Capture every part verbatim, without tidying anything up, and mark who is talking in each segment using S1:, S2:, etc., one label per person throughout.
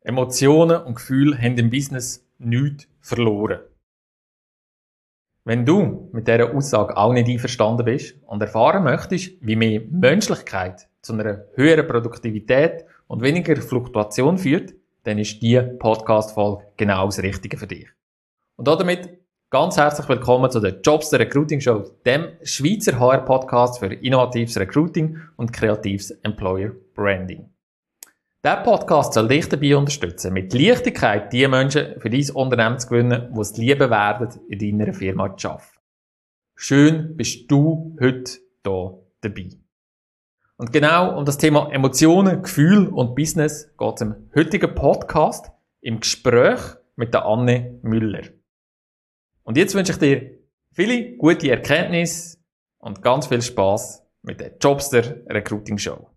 S1: Emotionen und Gefühle haben im Business nichts verloren. Wenn du mit dieser Aussage auch nicht einverstanden bist und erfahren möchtest, wie mehr Menschlichkeit zu einer höheren Produktivität und weniger Fluktuation führt, dann ist diese Podcast-Folge genau das Richtige für dich. Und damit ganz herzlich willkommen zu der Jobster Recruiting Show, dem Schweizer H R-Podcast für innovatives Recruiting und kreatives Employer Branding. Dieser Podcast soll dich dabei unterstützen, mit Leichtigkeit die Menschen für dein Unternehmen zu gewinnen, die es lieben werden, in deiner Firma zu arbeiten. Schön bist du heute hier dabei. Und genau um das Thema Emotionen, Gefühl und Business geht es im heutigen Podcast im Gespräch mit der Anne Müller. Und jetzt wünsche ich dir viele gute Erkenntnisse und ganz viel Spass mit der Jobster Recruiting Show.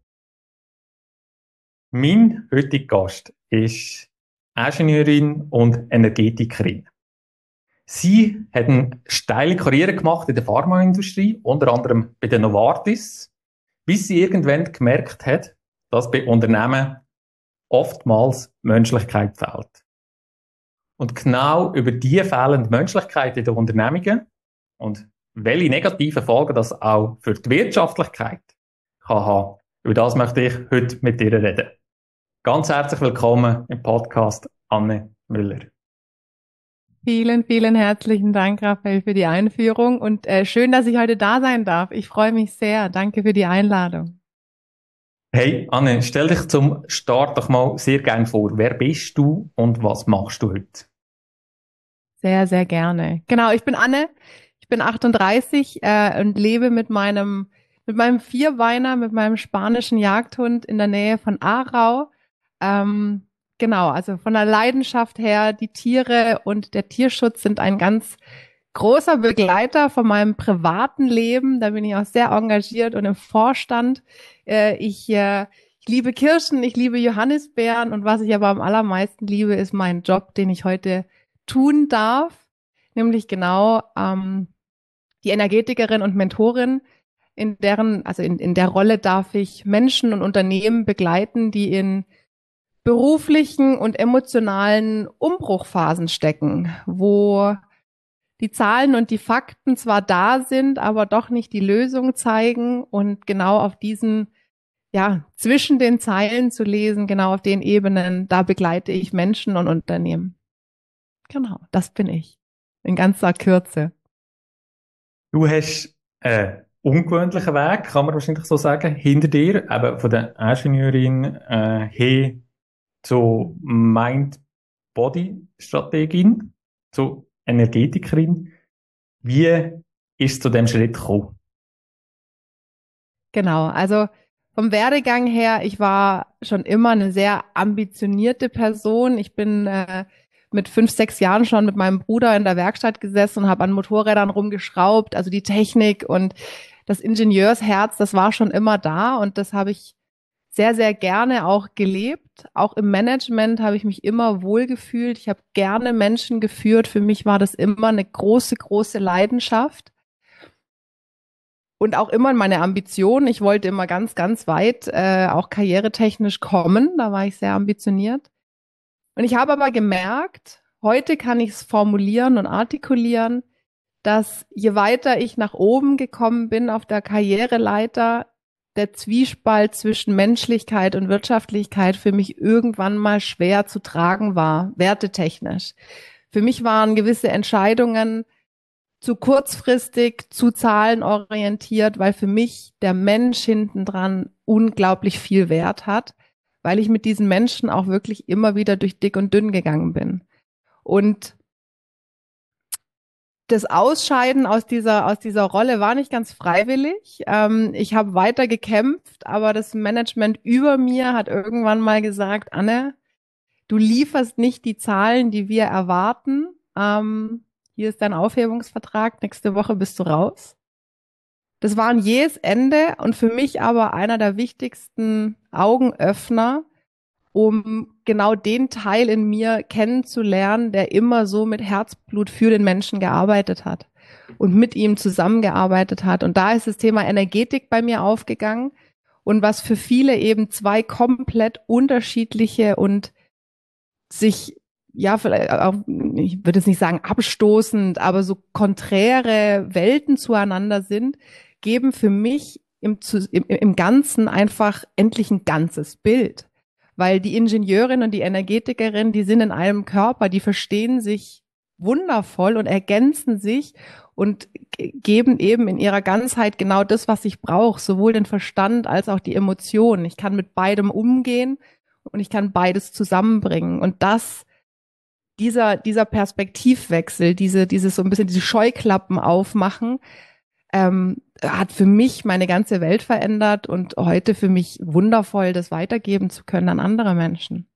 S1: Mein heutiger Gast ist Ingenieurin und Energetikerin. Sie hat eine steile Karriere gemacht in der Pharmaindustrie, unter anderem bei der Novartis, bis sie irgendwann gemerkt hat, dass bei Unternehmen oftmals Menschlichkeit fehlt. Und genau über diese fehlende Menschlichkeit in den Unternehmungen und welche negativen Folgen das auch für die Wirtschaftlichkeit kann haben, über das möchte ich heute mit dir reden. Ganz herzlich willkommen im Podcast, Anne Müller.
S2: Vielen, vielen herzlichen Dank, Raphael, für die Einführung und äh, schön, dass ich heute da sein darf. Ich freue mich sehr. Danke für die Einladung.
S1: Hey, Anne, stell dich zum Start doch mal sehr gerne vor. Wer bist du und was machst du heute?
S2: Sehr, sehr gerne. Genau, ich bin Anne. Ich bin achtunddreißig äh, und lebe mit meinem mit meinem Vierbeiner, mit meinem spanischen Jagdhund in der Nähe von Aarau. Ähm, genau, also von der Leidenschaft her, die Tiere und der Tierschutz sind ein ganz großer Begleiter von meinem privaten Leben. Da bin ich auch sehr engagiert und im Vorstand. Äh, ich, äh, ich liebe Kirschen, ich liebe Johannisbeeren und was ich aber am allermeisten liebe, ist mein Job, den ich heute tun darf, nämlich genau ähm, die Energetikerin und Mentorin, in deren, also in, in der Rolle darf ich Menschen und Unternehmen begleiten, die in beruflichen und emotionalen Umbruchphasen stecken, wo die Zahlen und die Fakten zwar da sind, aber doch nicht die Lösung zeigen und genau auf diesen, ja, zwischen den Zeilen zu lesen, genau auf den Ebenen, da begleite ich Menschen und Unternehmen. Genau, das bin ich. In ganzer Kürze.
S1: Du hast einen ungewöhnlichen Weg, kann man wahrscheinlich so sagen, hinter dir, eben von der Ingenieurin äh, hin zu Mind-Body-Strategin, zu Energetikerin. Wie ist es zu dem Schritt gekommen?
S2: Genau, also vom Werdegang her, ich war schon immer eine sehr ambitionierte Person. Ich bin äh, mit fünf, sechs Jahren schon mit meinem Bruder in der Werkstatt gesessen und habe an Motorrädern rumgeschraubt. Also die Technik und das Ingenieursherz, das war schon immer da und das habe ich sehr, sehr gerne auch gelebt. Auch im Management habe ich mich immer wohlgefühlt. Ich habe gerne Menschen geführt. Für mich war das immer eine große, große Leidenschaft. Und auch immer meine Ambition. Ich wollte immer ganz, ganz weit, äh, auch karrieretechnisch kommen. Da war ich sehr ambitioniert. Und ich habe aber gemerkt, heute kann ich es formulieren und artikulieren, dass je weiter ich nach oben gekommen bin auf der Karriereleiter, der Zwiespalt zwischen Menschlichkeit und Wirtschaftlichkeit für mich irgendwann mal schwer zu tragen war, wertetechnisch. Für mich waren gewisse Entscheidungen zu kurzfristig, zu zahlenorientiert, weil für mich der Mensch hintendran unglaublich viel Wert hat, weil ich mit diesen Menschen auch wirklich immer wieder durch dick und dünn gegangen bin. Und das Ausscheiden aus dieser aus dieser Rolle war nicht ganz freiwillig. Ähm, ich habe weiter gekämpft, aber das Management über mir hat irgendwann mal gesagt, Anne, du lieferst nicht die Zahlen, die wir erwarten. Ähm, hier ist dein Aufhebungsvertrag, nächste Woche bist du raus. Das war ein jähes Ende und für mich aber einer der wichtigsten Augenöffner, um genau den Teil in mir kennenzulernen, der immer so mit Herzblut für den Menschen gearbeitet hat und mit ihm zusammengearbeitet hat. Und da ist das Thema Energetik bei mir aufgegangen und was für viele eben zwei komplett unterschiedliche und sich, ja, vielleicht auch, ich würde jetzt nicht sagen abstoßend, aber so konträre Welten zueinander sind, geben für mich im, im, im Ganzen einfach endlich ein ganzes Bild. Weil die Ingenieurin und die Energetikerin, die sind in einem Körper, die verstehen sich wundervoll und ergänzen sich und geben eben in ihrer Ganzheit genau das, was ich brauche, sowohl den Verstand als auch die Emotionen. Ich kann mit beidem umgehen und ich kann beides zusammenbringen. Und das, dieser, dieser Perspektivwechsel, diese, dieses so ein bisschen diese Scheuklappen aufmachen, ähm, hat für mich meine ganze Welt verändert und heute für mich wundervoll, das weitergeben zu können an andere Menschen.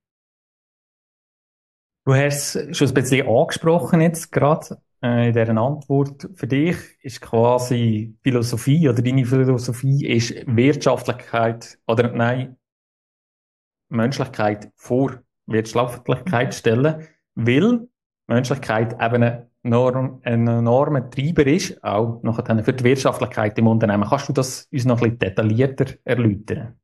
S1: Du hast es schon ein bisschen angesprochen jetzt gerade äh, in dieser Antwort. Für dich ist quasi Philosophie oder deine Philosophie ist Wirtschaftlichkeit oder nein, Menschlichkeit vor Wirtschaftlichkeit stellen, weil Menschlichkeit eben ein, Norm, ein enormer Treiber ist, auch nachher für die Wirtschaftlichkeit im Unternehmen. Kannst du das uns noch ein bisschen detaillierter erläutern?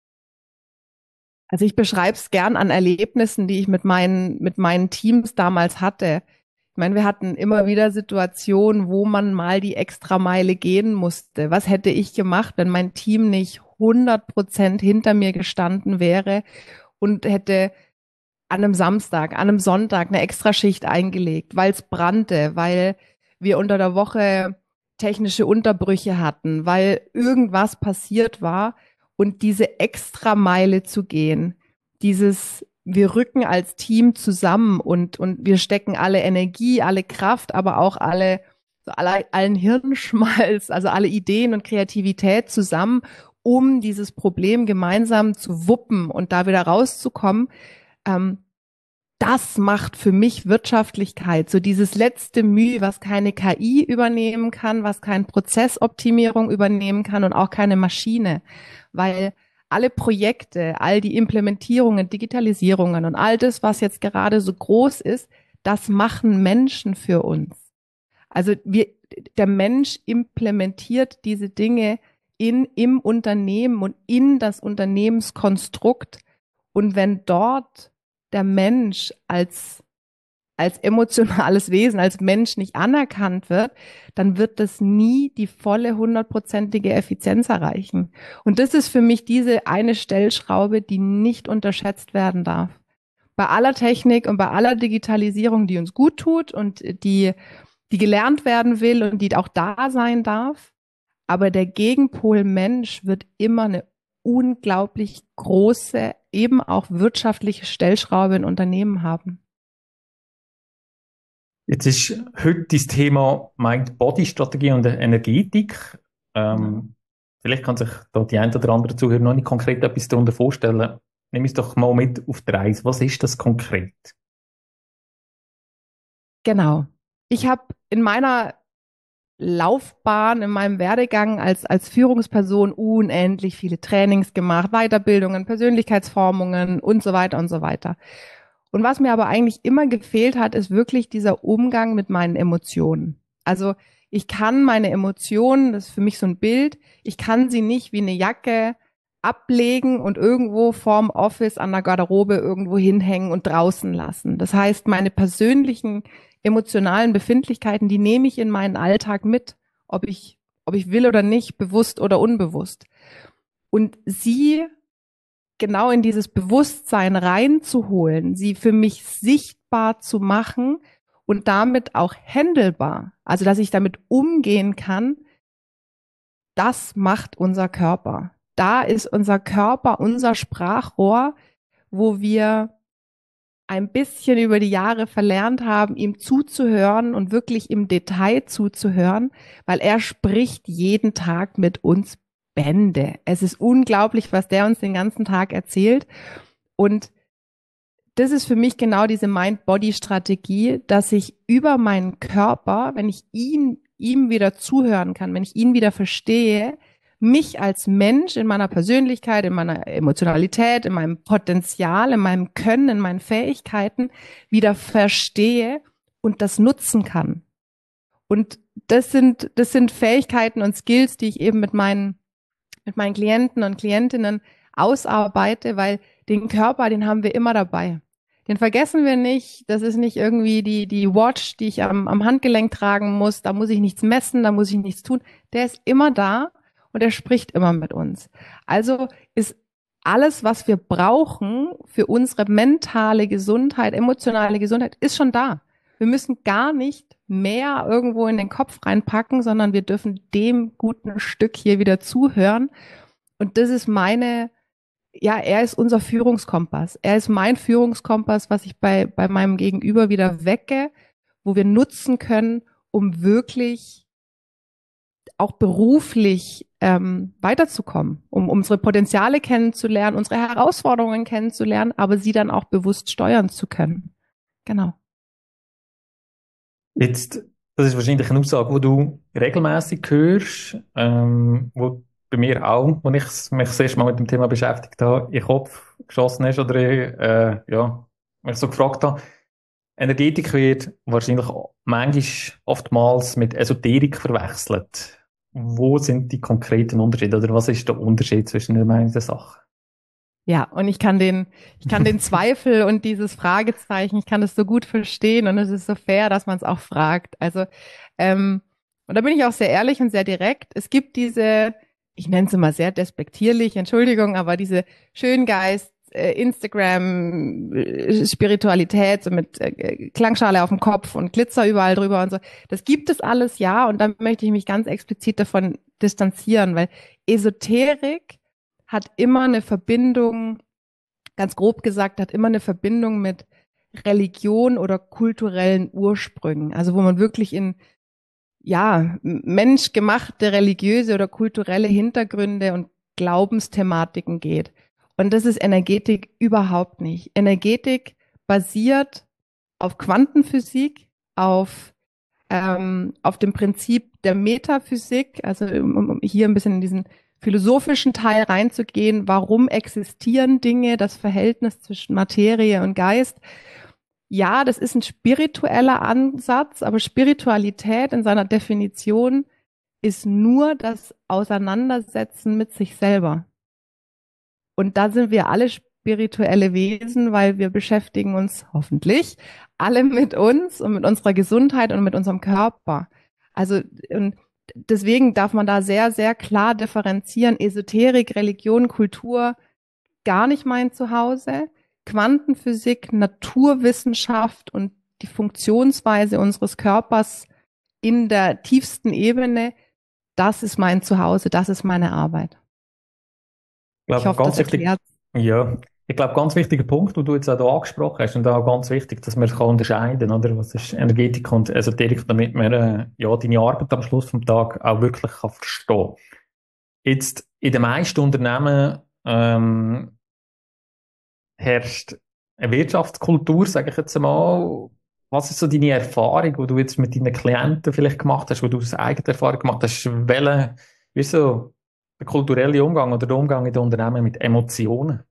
S2: Also ich beschreibe es gern an Erlebnissen, die ich mit meinen, mit meinen Teams damals hatte. Ich meine, wir hatten immer wieder Situationen, wo man mal die Extrameile gehen musste. Was hätte ich gemacht, wenn mein Team nicht hundert Prozent hinter mir gestanden wäre und hätte an einem Samstag, an einem Sonntag eine Extraschicht eingelegt, weil es brannte, weil wir unter der Woche technische Unterbrüche hatten, weil irgendwas passiert war. Und diese Extrameile zu gehen, dieses, wir rücken als Team zusammen und, und wir stecken alle Energie, alle Kraft, aber auch alle, so alle, allen Hirnschmalz, also alle Ideen und Kreativität zusammen, um dieses Problem gemeinsam zu wuppen und da wieder rauszukommen. Ähm, das macht für mich Wirtschaftlichkeit, so dieses letzte Mühe, was keine K I übernehmen kann, was keine Prozessoptimierung übernehmen kann und auch keine Maschine, weil alle Projekte, all die Implementierungen, Digitalisierungen und all das, was jetzt gerade so groß ist, das machen Menschen für uns. Also wir, der Mensch implementiert diese Dinge in, im Unternehmen und in das Unternehmenskonstrukt. Und wenn dort der Mensch als, als emotionales Wesen, als Mensch nicht anerkannt wird, dann wird das nie die volle hundertprozentige Effizienz erreichen. Und das ist für mich diese eine Stellschraube, die nicht unterschätzt werden darf. Bei aller Technik und bei aller Digitalisierung, die uns gut tut und die, die gelernt werden will und die auch da sein darf, aber der Gegenpol Mensch wird immer eine unglaublich große, eben auch wirtschaftliche Stellschraube in Unternehmen haben.
S1: Jetzt ist heute das Thema Mind-Body-Strategie und Energetik. Ähm, vielleicht kann sich da die ein oder andere Zuhörer noch nicht konkret etwas darunter vorstellen. Nimm es doch mal mit auf die Reise. Was ist das konkret?
S2: Genau. Ich habe in meiner Laufbahn, in meinem Werdegang als, als Führungsperson unendlich viele Trainings gemacht, Weiterbildungen, Persönlichkeitsformungen und so weiter und so weiter. Und was mir aber eigentlich immer gefehlt hat, ist wirklich dieser Umgang mit meinen Emotionen. Also ich kann meine Emotionen, das ist für mich so ein Bild, ich kann sie nicht wie eine Jacke ablegen und irgendwo vorm Office an der Garderobe irgendwo hinhängen und draußen lassen. Das heißt, meine persönlichen emotionalen Befindlichkeiten, die nehme ich in meinen Alltag mit, ob ich, ob ich will oder nicht, bewusst oder unbewusst. Und sie genau in dieses Bewusstsein reinzuholen, sie für mich sichtbar zu machen und damit auch handelbar, also dass ich damit umgehen kann, das macht unser Körper. Da ist unser Körper, unser Sprachrohr, wo wir ein bisschen über die Jahre verlernt haben, ihm zuzuhören und wirklich im Detail zuzuhören, weil er spricht jeden Tag mit uns Bände. Es ist unglaublich, was der uns den ganzen Tag erzählt. Und das ist für mich genau diese Mind-Body-Strategie, dass ich über meinen Körper, wenn ich ihn, ihm wieder zuhören kann, wenn ich ihn wieder verstehe, mich als Mensch in meiner Persönlichkeit, in meiner Emotionalität, in meinem Potenzial, in meinem Können, in meinen Fähigkeiten wieder verstehe und das nutzen kann. Und das sind, das sind Fähigkeiten und Skills, die ich eben mit meinen, mit meinen Klienten und Klientinnen ausarbeite, weil den Körper, den haben wir immer dabei. Den vergessen wir nicht. Das ist nicht irgendwie die, die Watch, die ich am, am Handgelenk tragen muss. Da muss ich nichts messen, da muss ich nichts tun. Der ist immer da und er spricht immer mit uns. Also ist alles, was wir brauchen für unsere mentale Gesundheit, emotionale Gesundheit, ist schon da. Wir müssen gar nicht mehr irgendwo in den Kopf reinpacken, sondern wir dürfen dem guten Stück hier wieder zuhören. Und das ist meine, ja, er ist unser Führungskompass. Er ist mein Führungskompass, was ich bei, bei meinem Gegenüber wieder wecke, wo wir nutzen können, um wirklich auch beruflich ähm, weiterzukommen, um unsere Potenziale kennenzulernen, unsere Herausforderungen kennenzulernen, aber sie dann auch bewusst steuern zu können. Genau.
S1: Jetzt, das ist wahrscheinlich eine Aussage, die du regelmäßig hörst, ähm, wo bei mir auch, als ich mich das erste Mal mit dem Thema beschäftigt habe, in den Kopf geschossen ist oder äh, ja, mich so gefragt habe. Energetik wird wahrscheinlich manchmal oftmals mit Esoterik verwechselt. Wo sind die konkreten Unterschiede oder was ist der Unterschied zwischen den beiden Sachen?
S2: Ja, und ich kann den, ich kann den Zweifel und dieses Fragezeichen, ich kann das so gut verstehen und es ist so fair, dass man es auch fragt. Also, ähm, und da bin ich auch sehr ehrlich und sehr direkt. Es gibt diese, ich nenne es immer sehr despektierlich, Entschuldigung, aber diese Schöngeist, äh, Instagram, äh, Spiritualität, so mit äh, Klangschale auf dem Kopf und Glitzer überall drüber und so. Das gibt es alles, ja, und da möchte ich mich ganz explizit davon distanzieren, weil Esoterik hat immer eine Verbindung, ganz grob gesagt, hat immer eine Verbindung mit Religion oder kulturellen Ursprüngen. Also wo man wirklich in, ja, menschgemachte religiöse oder kulturelle Hintergründe und Glaubensthematiken geht. Und das ist Energetik überhaupt nicht. Energetik basiert auf Quantenphysik, auf, ähm, auf dem Prinzip der Metaphysik, also um, um hier ein bisschen in diesen philosophischen Teil reinzugehen, warum existieren Dinge, das Verhältnis zwischen Materie und Geist. Ja, das ist ein spiritueller Ansatz, aber Spiritualität in seiner Definition ist nur das Auseinandersetzen mit sich selber. Und da sind wir alle spirituelle Wesen, weil wir beschäftigen uns hoffentlich alle mit uns und mit unserer Gesundheit und mit unserem Körper. Also, und deswegen darf man da sehr, sehr klar differenzieren. Esoterik, Religion, Kultur, gar nicht mein Zuhause. Quantenphysik, Naturwissenschaft und die Funktionsweise unseres Körpers in der tiefsten Ebene, das ist mein Zuhause, das ist meine Arbeit.
S1: Ich
S2: Ich
S1: glaube,
S2: hoffe,
S1: ganz
S2: das
S1: wichtig,
S2: erklärt.
S1: ja, ich glaube, ganz wichtiger Punkt, den du jetzt auch hier angesprochen hast, und auch ganz wichtig, dass man kann unterscheiden, oder? Was ist Energetik und Esoterik, damit man, äh, ja, deine Arbeit am Schluss vom Tag auch wirklich kann verstehen. Jetzt, in den meisten Unternehmen, ähm, herrscht eine Wirtschaftskultur, sage ich jetzt einmal. Was ist so deine Erfahrung, die du jetzt mit deinen Klienten vielleicht gemacht hast, wo du aus eigener Erfahrung gemacht hast? Welche, wie ist so der kulturelle Umgang oder der Umgang in den Unternehmen mit Emotionen?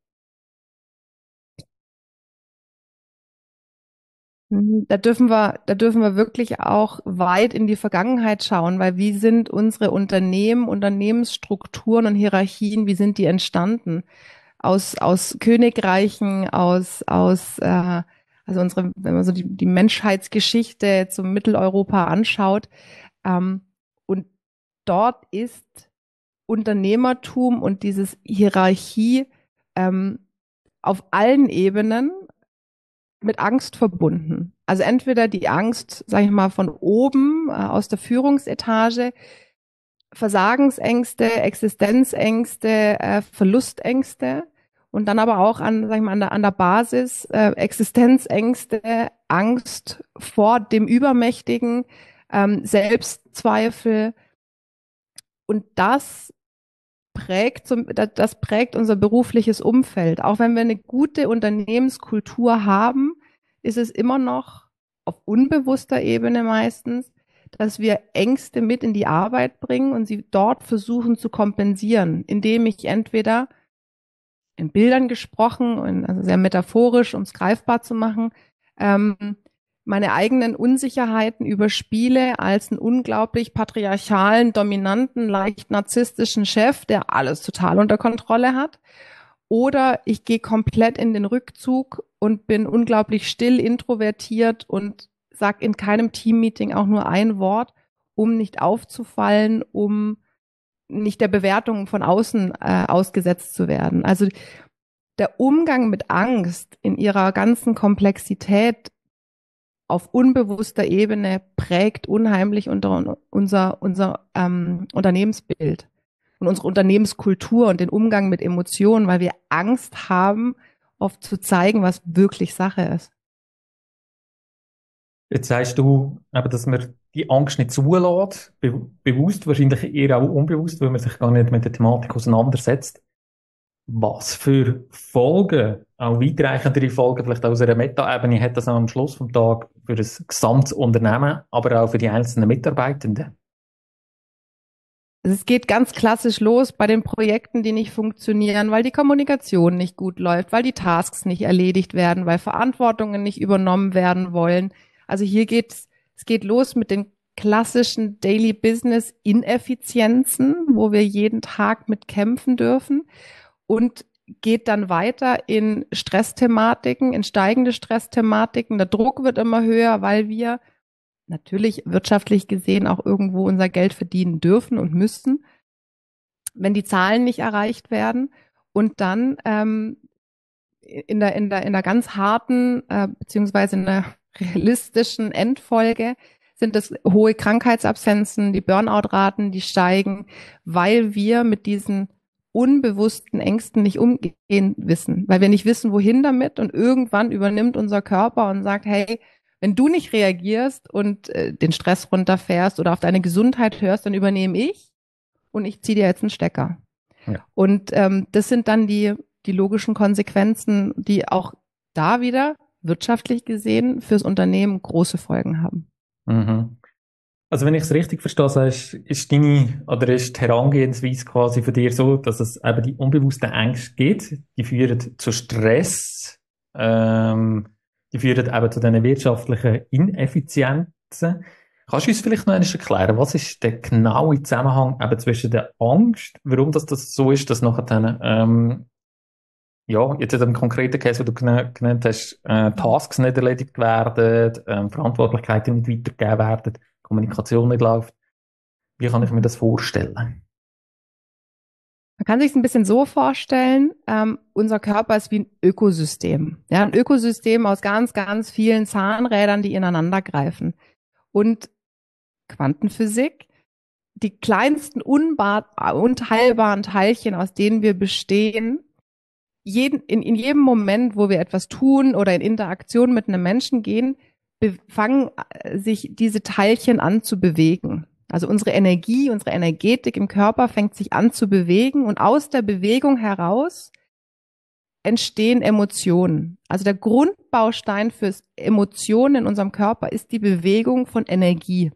S2: Da dürfen wir, da dürfen wir wirklich auch weit in die Vergangenheit schauen, weil wie sind unsere Unternehmen, Unternehmensstrukturen und Hierarchien, wie sind die entstanden? Aus, aus Königreichen, aus, aus, äh, also unsere, wenn man so die, die Menschheitsgeschichte zum Mitteleuropa anschaut, ähm, und dort ist Unternehmertum und dieses Hierarchie ähm, auf allen Ebenen mit Angst verbunden. Also entweder die Angst, sage ich mal, von oben äh, aus der Führungsetage, Versagensängste, Existenzängste, äh, Verlustängste und dann aber auch an, sag ich mal, an der, an der Basis äh, Existenzängste, Angst vor dem Übermächtigen, ähm, Selbstzweifel und das prägt, zum, das prägt unser berufliches Umfeld. Auch wenn wir eine gute Unternehmenskultur haben, ist es immer noch auf unbewusster Ebene meistens, dass wir Ängste mit in die Arbeit bringen und sie dort versuchen zu kompensieren, indem ich entweder in Bildern gesprochen, also sehr metaphorisch, um es greifbar zu machen, ähm, meine eigenen Unsicherheiten überspiele als einen unglaublich patriarchalen, dominanten, leicht narzisstischen Chef, der alles total unter Kontrolle hat. Oder ich gehe komplett in den Rückzug und bin unglaublich still, introvertiert und sag in keinem Teammeeting auch nur ein Wort, um nicht aufzufallen, um nicht der Bewertung von außen äh, ausgesetzt zu werden. Also der Umgang mit Angst in ihrer ganzen Komplexität auf unbewusster Ebene prägt unheimlich unter, unser, unser ähm, Unternehmensbild und unsere Unternehmenskultur und den Umgang mit Emotionen, weil wir Angst haben, oft zu zeigen, was wirklich Sache ist.
S1: Jetzt sagst du, eben, dass man die Angst nicht zulässt, be bewusst, wahrscheinlich eher auch unbewusst, weil man sich gar nicht mit der Thematik auseinandersetzt. Was für Folgen, auch weitreichendere Folgen, vielleicht aus einer Meta-Ebene, hat das am Schluss vom Tag für das gesamte Unternehmen, aber auch für die einzelnen Mitarbeitenden?
S2: Also es geht ganz klassisch los bei den Projekten, die nicht funktionieren, weil die Kommunikation nicht gut läuft, weil die Tasks nicht erledigt werden, weil Verantwortungen nicht übernommen werden wollen. Also hier geht es geht los mit den klassischen Daily Business Ineffizienzen, wo wir jeden Tag mit kämpfen dürfen, und geht dann weiter in Stressthematiken, in steigende Stressthematiken. Der Druck wird immer höher, weil wir natürlich wirtschaftlich gesehen auch irgendwo unser Geld verdienen dürfen und müssen, wenn die Zahlen nicht erreicht werden. Und dann ähm, in der in der in der ganz harten äh, beziehungsweise in der realistischen Endfolge sind es hohe Krankheitsabsenzen, die Burnout-Raten, die steigen, weil wir mit diesen unbewussten Ängsten nicht umgehen wissen, weil wir nicht wissen, wohin damit, und irgendwann übernimmt unser Körper und sagt, hey, wenn du nicht reagierst und äh, den Stress runterfährst oder auf deine Gesundheit hörst, dann übernehme ich und ich ziehe dir jetzt einen Stecker. Ja. Und ähm, das sind dann die, die logischen Konsequenzen, die auch da wieder wirtschaftlich gesehen fürs Unternehmen große Folgen haben.
S1: Mhm. Also wenn ich es richtig verstehe, ist, ist deine oder ist die Herangehensweise quasi für dich so, dass es eben die unbewussten Ängste gibt, die führen zu Stress, ähm, die führen eben zu diesen wirtschaftlichen Ineffizienzen. Kannst du uns vielleicht noch einmal erklären, was ist der genaue Zusammenhang eben zwischen der Angst, warum das, das so ist, dass nachher dann, ähm, ja, jetzt in dem konkreten Case, den du genannt hast, äh, Tasks nicht erledigt werden, ähm, Verantwortlichkeiten nicht weitergegeben werden, Kommunikation nicht läuft. Wie kann ich mir das vorstellen?
S2: Man kann sich es ein bisschen so vorstellen, ähm, unser Körper ist wie ein Ökosystem. Ja, ein Ökosystem aus ganz, ganz vielen Zahnrädern, die ineinander greifen. Und Quantenphysik, die kleinsten unteilbaren Teilchen, aus denen wir bestehen, jeden, in, in jedem Moment, wo wir etwas tun oder in Interaktion mit einem Menschen gehen, fangen sich diese Teilchen an zu bewegen. Also unsere Energie, unsere Energetik im Körper fängt sich an zu bewegen, und aus der Bewegung heraus entstehen Emotionen. Also der Grundbaustein fürs Emotionen in unserem Körper ist die Bewegung von Energie.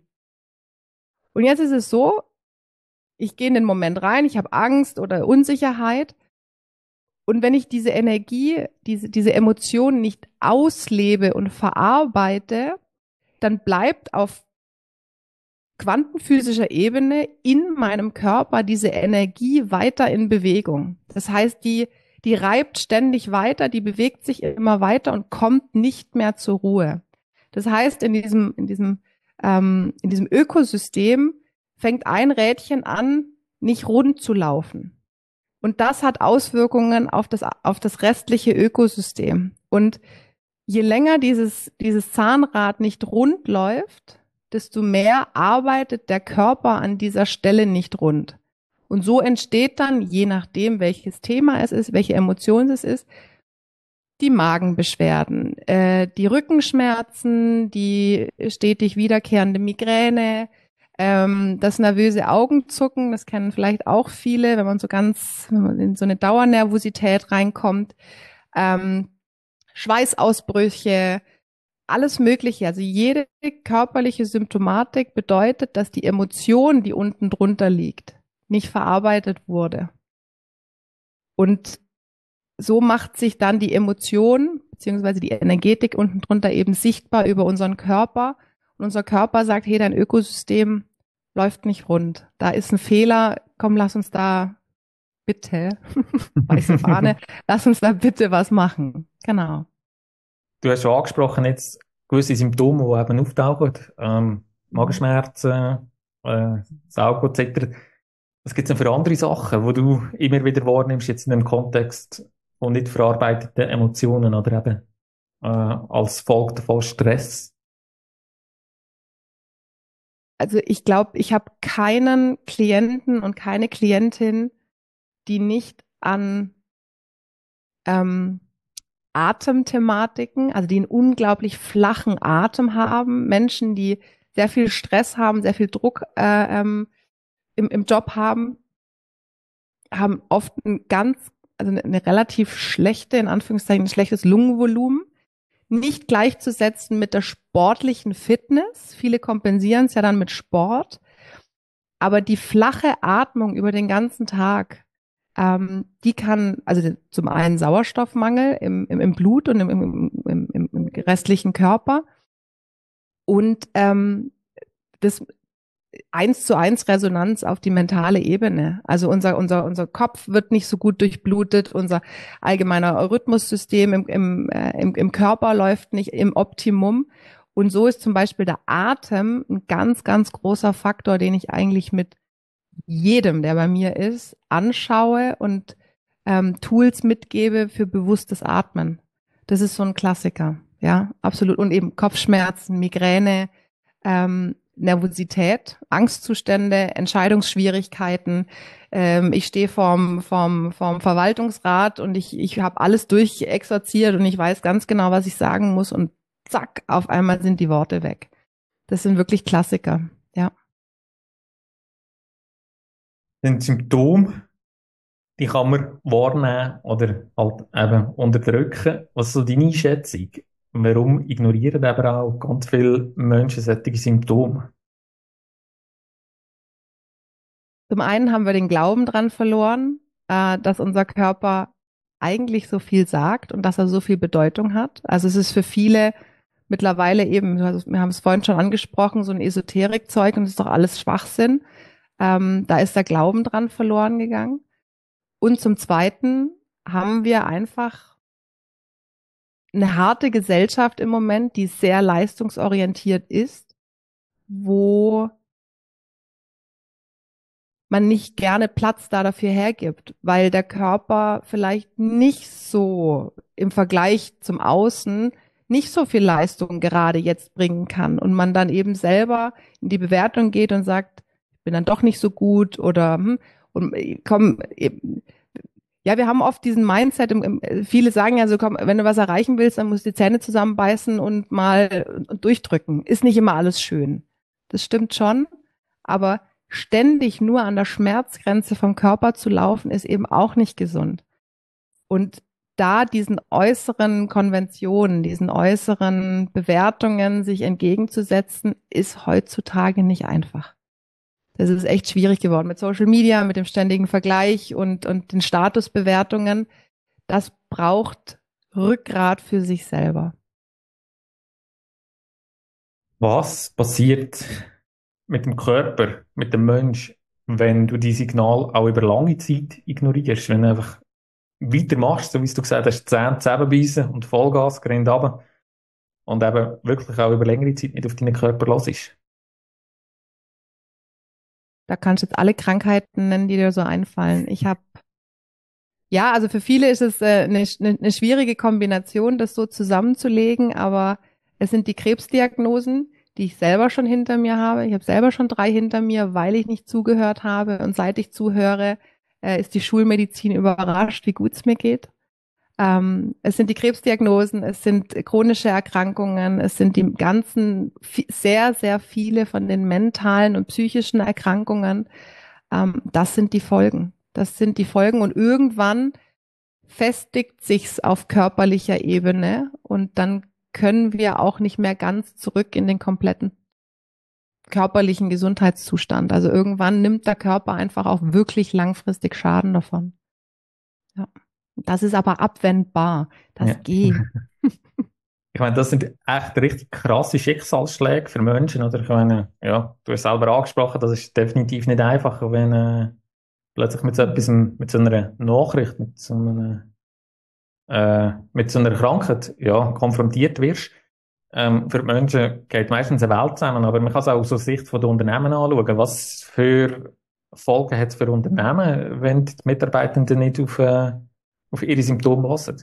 S2: Und jetzt ist es so, ich gehe in den Moment rein, ich habe Angst oder Unsicherheit, und wenn ich diese Energie, diese, diese Emotionen nicht auslebe und verarbeite, dann bleibt auf quantenphysischer Ebene in meinem Körper diese Energie weiter in Bewegung. Das heißt, die, die reibt ständig weiter, die bewegt sich immer weiter und kommt nicht mehr zur Ruhe. Das heißt, in diesem, in diesem, ähm, in diesem Ökosystem fängt ein Rädchen an, nicht rund zu laufen. Und das hat Auswirkungen auf das, auf das restliche Ökosystem. Und je länger dieses, dieses Zahnrad nicht rund läuft, desto mehr arbeitet der Körper an dieser Stelle nicht rund. Und so entsteht dann, je nachdem, welches Thema es ist, welche Emotion es ist, die Magenbeschwerden, äh, die Rückenschmerzen, die stetig wiederkehrende Migräne, ähm, das nervöse Augenzucken, das kennen vielleicht auch viele, wenn man so ganz, wenn man in so eine Dauernervosität reinkommt, ähm, Schweißausbrüche, alles Mögliche. Also jede körperliche Symptomatik bedeutet, dass die Emotion, die unten drunter liegt, nicht verarbeitet wurde. Und so macht sich dann die Emotion beziehungsweise die Energetik unten drunter eben sichtbar über unseren Körper. Und unser Körper sagt, hey, dein Ökosystem läuft nicht rund. Da ist ein Fehler, komm, lass uns da bitte, weiße Fahne, lass uns da bitte was machen. Genau.
S1: Du hast schon angesprochen jetzt gewisse Symptome, die eben auftauchen, ähm, Magenschmerzen, äh, Saugen et cetera. Was gibt es denn für andere Sachen, die du immer wieder wahrnimmst, jetzt in dem Kontext von nicht verarbeiteten Emotionen oder eben äh, als Folge davon Stress?
S2: Also ich glaube, ich habe keinen Klienten und keine Klientin, die nicht an ähm, Atemthematiken, also die einen unglaublich flachen Atem haben, Menschen, die sehr viel Stress haben, sehr viel Druck äh, ähm, im, im Job haben, haben oft ein ganz, also eine, eine relativ schlechte, in Anführungszeichen, ein schlechtes Lungenvolumen. Nicht gleichzusetzen mit der sportlichen Fitness. Viele kompensieren es ja dann mit Sport. Aber die flache Atmung über den ganzen Tag, ähm, die kann, also zum einen Sauerstoffmangel im, im, im Blut und im, im, im, im, im restlichen Körper und ähm, das eins zu eins Resonanz auf die mentale Ebene. Also unser, unser, unser Kopf wird nicht so gut durchblutet, unser allgemeiner Rhythmussystem im, im, äh, im, im Körper läuft nicht im Optimum. Und so ist zum Beispiel der Atem ein ganz, ganz großer Faktor, den ich eigentlich mit jedem, der bei mir ist, anschaue und ähm, Tools mitgebe für bewusstes Atmen. Das ist so ein Klassiker, ja, absolut. Und eben Kopfschmerzen, Migräne, ähm, Nervosität, Angstzustände, Entscheidungsschwierigkeiten. Ähm, ich stehe vorm, vorm, vorm Verwaltungsrat und ich, ich habe alles durchexerziert und ich weiß ganz genau, was ich sagen muss und zack, auf einmal sind die Worte weg. Das sind wirklich Klassiker, ja.
S1: Sind Symptome, die kann man wahrnehmen oder halt eben unterdrücken. Was ist so deine Einschätzung? Warum ignorieren aber auch ganz viele Menschen solche Symptome?
S2: Zum einen haben wir den Glauben dran verloren, äh, dass unser Körper eigentlich so viel sagt und dass er so viel Bedeutung hat. Also es ist für viele mittlerweile eben, also wir haben es vorhin schon angesprochen, so ein Esoterikzeug und es ist doch alles Schwachsinn. Ähm, da ist der Glauben dran verloren gegangen. Und zum Zweiten haben wir einfach eine harte Gesellschaft im Moment, die sehr leistungsorientiert ist, wo man nicht gerne Platz da dafür hergibt, weil der Körper vielleicht nicht so im Vergleich zum Außen nicht so viel Leistung gerade jetzt bringen kann und man dann eben selber in die Bewertung geht und sagt, ich bin dann doch nicht so gut oder hm, und komm, ja, wir haben oft diesen Mindset, im, im, viele sagen ja so, komm, wenn du was erreichen willst, dann musst du die Zähne zusammenbeißen und mal durchdrücken. Ist nicht immer alles schön. Das stimmt schon, aber ständig nur an der Schmerzgrenze vom Körper zu laufen, ist eben auch nicht gesund. Und da diesen äußeren Konventionen, diesen äußeren Bewertungen sich entgegenzusetzen, ist heutzutage nicht einfach. Das ist echt schwierig geworden mit Social Media, mit dem ständigen Vergleich und, und den Statusbewertungen. Das braucht Rückgrat für sich selber.
S1: Was passiert mit dem Körper, mit dem Mensch, wenn du die Signal auch über lange Zeit ignorierst, wenn du einfach weitermachst, so wie du gesagt hast, Zähne zusammenbeissen und Vollgas, Grind runter und eben wirklich auch über längere Zeit nicht auf deinen Körper hörst?
S2: Da kannst du jetzt alle Krankheiten nennen, die dir so einfallen. Ich habe, ja, also für viele ist es äh, eine, eine, eine schwierige Kombination, das so zusammenzulegen, aber es sind die Krebsdiagnosen, die ich selber schon hinter mir habe. Ich habe selber schon drei hinter mir, weil ich nicht zugehört habe. Und seit ich zuhöre, äh, ist die Schulmedizin überrascht, wie gut es mir geht. Ähm, es sind die Krebsdiagnosen, es sind chronische Erkrankungen, es sind die ganzen, sehr, sehr viele von den mentalen und psychischen Erkrankungen. Ähm, das sind die Folgen. Das sind die Folgen und irgendwann festigt sich's auf körperlicher Ebene und dann können wir auch nicht mehr ganz zurück in den kompletten körperlichen Gesundheitszustand. Also irgendwann nimmt der Körper einfach auch wirklich langfristig Schaden davon. Ja. Das ist aber abwendbar. Das
S1: Ja.
S2: geht.
S1: Ich meine, das sind echt richtig krasse Schicksalsschläge für Menschen, oder? Ich meine, ja, du hast selber angesprochen, das ist definitiv nicht einfach, wenn, äh, plötzlich mit so etwas, mit so einer Nachricht, mit so einer, äh, mit so einer Krankheit, ja, konfrontiert wirst. Ähm, für die Menschen geht meistens eine Welt zusammen, aber man kann es auch aus der Sicht der Unternehmen anschauen. Was für Folgen hat es für Unternehmen, wenn die Mitarbeitenden nicht auf, äh, auf ihre Symptome hören?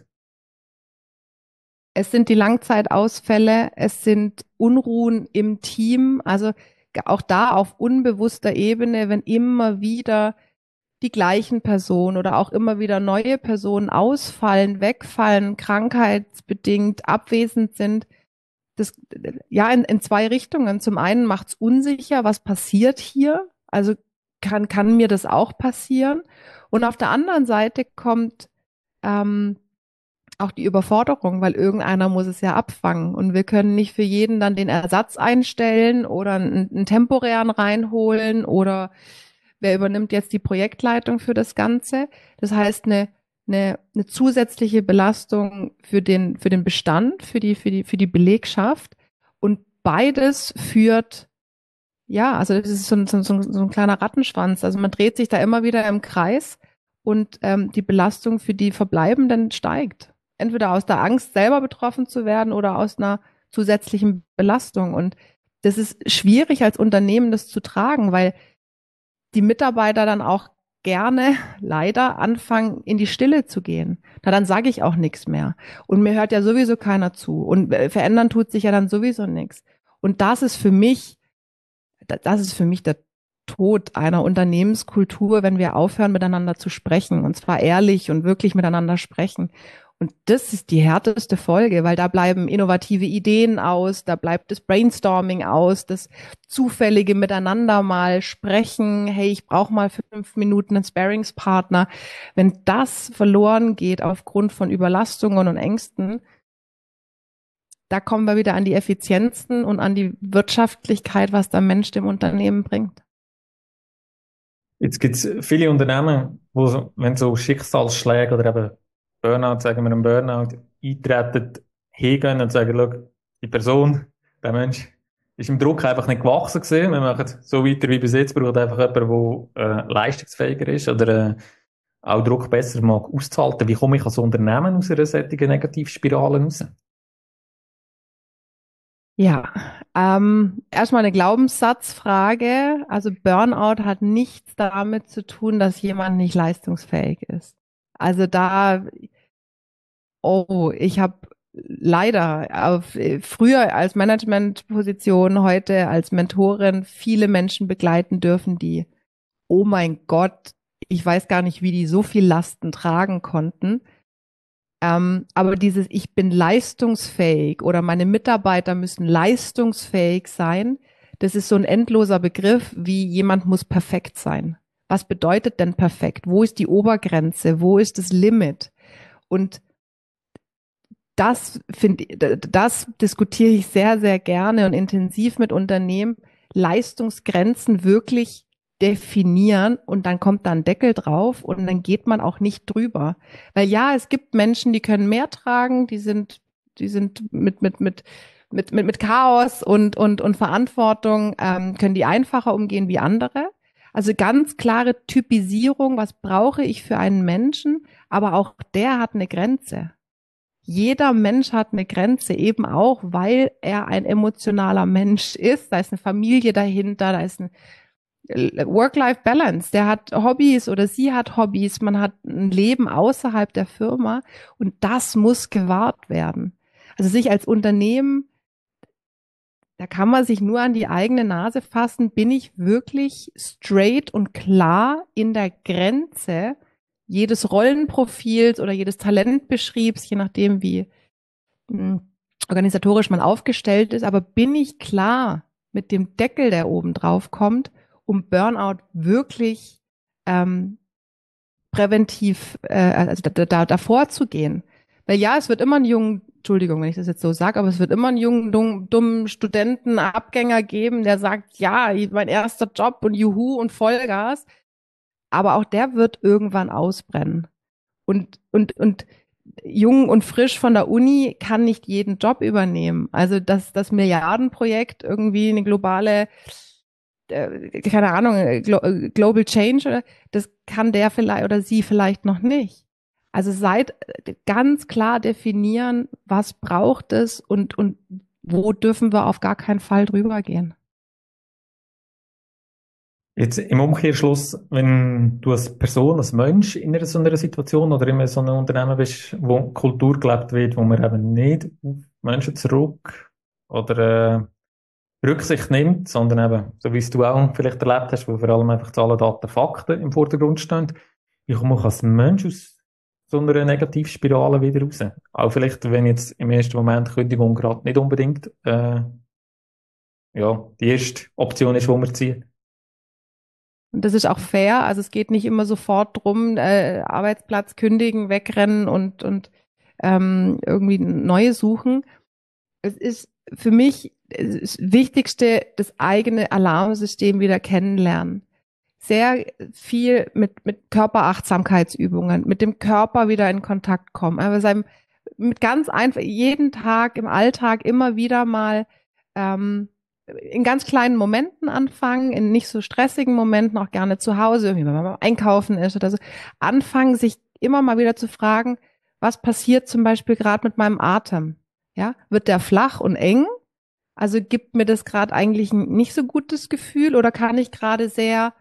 S2: Es sind die Langzeitausfälle, es sind Unruhen im Team, also auch da auf unbewusster Ebene, wenn immer wieder die gleichen Personen oder auch immer wieder neue Personen ausfallen, wegfallen, krankheitsbedingt abwesend sind. Das, ja, in, in zwei Richtungen. Zum einen macht es unsicher, was passiert hier? Also kann, kann mir das auch passieren? Und auf der anderen Seite kommt ähm, auch die Überforderung, weil irgendeiner muss es ja abfangen. Und wir können nicht für jeden dann den Ersatz einstellen oder einen, einen temporären reinholen oder wer übernimmt jetzt die Projektleitung für das Ganze. Das heißt, eine, eine, eine zusätzliche Belastung für den, für den Bestand, für die, für die, für die Belegschaft. Und beides führt, ja, also das ist so ein, so, so, so ein kleiner Rattenschwanz. Also man dreht sich da immer wieder im Kreis und ähm, die Belastung für die Verbleibenden steigt. Entweder aus der Angst, selber betroffen zu werden oder aus einer zusätzlichen Belastung. Und das ist schwierig als Unternehmen, das zu tragen, weil die Mitarbeiter dann auch gerne leider anfangen, in die Stille zu gehen. Na, dann sage ich auch nichts mehr. Und mir hört ja sowieso keiner zu. Und verändern tut sich ja dann sowieso nichts. Und das ist für mich, das ist für mich der Tod einer Unternehmenskultur, wenn wir aufhören, miteinander zu sprechen. Und zwar ehrlich und wirklich miteinander sprechen. Und das ist die härteste Folge, weil da bleiben innovative Ideen aus, da bleibt das Brainstorming aus, das zufällige Miteinander mal sprechen, hey, ich brauche mal fünf Minuten einen Sparringspartner. Wenn das verloren geht aufgrund von Überlastungen und Ängsten, da kommen wir wieder an die Effizienzen und an die Wirtschaftlichkeit, was der Mensch dem Unternehmen bringt.
S1: Jetzt gibt es viele Unternehmen, wo, wenn so Schicksalsschläge oder eben Burnout, sagen wir einen Burnout, eintreten, hingehen und sagen, schau, die Person, der Mensch, ist im Druck einfach nicht gewachsen gewesen. Wir machen so weiter wie bis jetzt, braucht einfach jemand, der äh, leistungsfähiger ist oder äh, auch Druck besser mag auszuhalten. Wie komme ich als Unternehmen aus einer solchen Negativspirale raus?
S2: Ja, ähm, erstmal eine Glaubenssatzfrage. Also Burnout hat nichts damit zu tun, dass jemand nicht leistungsfähig ist. Also da, oh, ich habe leider auf, früher als Managementposition, heute als Mentorin viele Menschen begleiten dürfen, die, oh mein Gott, ich weiß gar nicht, wie die so viel Lasten tragen konnten. Ähm, aber dieses Ich bin leistungsfähig oder meine Mitarbeiter müssen leistungsfähig sein, das ist so ein endloser Begriff, wie jemand muss perfekt sein. Was bedeutet denn perfekt? Wo ist die Obergrenze? Wo ist das Limit? Und das finde, das diskutiere ich sehr, sehr gerne und intensiv mit Unternehmen, Leistungsgrenzen wirklich definieren und dann kommt da ein Deckel drauf und dann geht man auch nicht drüber. Weil ja, es gibt Menschen, die können mehr tragen, die sind, die sind mit, mit, mit, mit, mit, mit Chaos und, und, und Verantwortung, ähm, können die einfacher umgehen wie andere. Also ganz klare Typisierung, was brauche ich für einen Menschen, aber auch der hat eine Grenze. Jeder Mensch hat eine Grenze, eben auch, weil er ein emotionaler Mensch ist. Da ist eine Familie dahinter, da ist ein Work-Life-Balance, der hat Hobbys oder sie hat Hobbys, man hat ein Leben außerhalb der Firma und das muss gewahrt werden. Also sich als Unternehmen, da kann man sich nur an die eigene Nase fassen, bin ich wirklich straight und klar in der Grenze jedes Rollenprofils oder jedes Talentbeschriebs, je nachdem wie mh, organisatorisch man aufgestellt ist, aber bin ich klar mit dem Deckel, der oben drauf kommt, um Burnout wirklich ähm, präventiv äh, also da, da, davor zu gehen. Weil ja, es wird immer einen jungen, Entschuldigung, wenn ich das jetzt so sage, aber es wird immer einen jungen, dummen, dummen Studenten, Abgänger geben, der sagt, ja, mein erster Job und Juhu und Vollgas. Aber auch der wird irgendwann ausbrennen. Und, und, und jung und frisch von der Uni kann nicht jeden Job übernehmen. Also das, das Milliardenprojekt, irgendwie eine globale äh, keine Ahnung, äh, Glo äh, Global Change, oder, das kann der vielleicht oder sie vielleicht noch nicht. Also seid äh, ganz klar definieren, was braucht es und, und wo dürfen wir auf gar keinen Fall drüber gehen.
S1: Jetzt im Umkehrschluss, wenn du als Person, als Mensch in einer so einer Situation oder in so einem Unternehmen bist, wo Kultur gelebt wird, wo man eben nicht auf Menschen zurück oder äh, Rücksicht nimmt, sondern eben, so wie es du auch vielleicht erlebt hast, wo vor allem einfach Zahlen, Daten, Fakten im Vordergrund stehen. Wie komme ich als Mensch aus so einer Negativspirale wieder raus? Auch vielleicht, wenn jetzt im ersten Moment Kündigung gerade nicht unbedingt äh, ja, die erste Option ist, wo man zieht.
S2: Und das ist auch fair. Also es geht nicht immer sofort drum, äh, Arbeitsplatz kündigen, wegrennen und, und ähm, irgendwie neue suchen. Es ist für mich das Wichtigste, das eigene Alarmsystem wieder kennenlernen. Sehr viel mit, mit Körperachtsamkeitsübungen, mit dem Körper wieder in Kontakt kommen. Aber seinem, mit ganz einfach, jeden Tag im Alltag immer wieder mal ähm, in ganz kleinen Momenten anfangen, in nicht so stressigen Momenten, auch gerne zu Hause, irgendwie wenn man beim Einkaufen ist oder so, anfangen, sich immer mal wieder zu fragen, was passiert zum Beispiel gerade mit meinem Atem? Ja, wird der flach und eng? Also gibt mir das gerade eigentlich ein nicht so gutes Gefühl oder kann ich gerade sehr,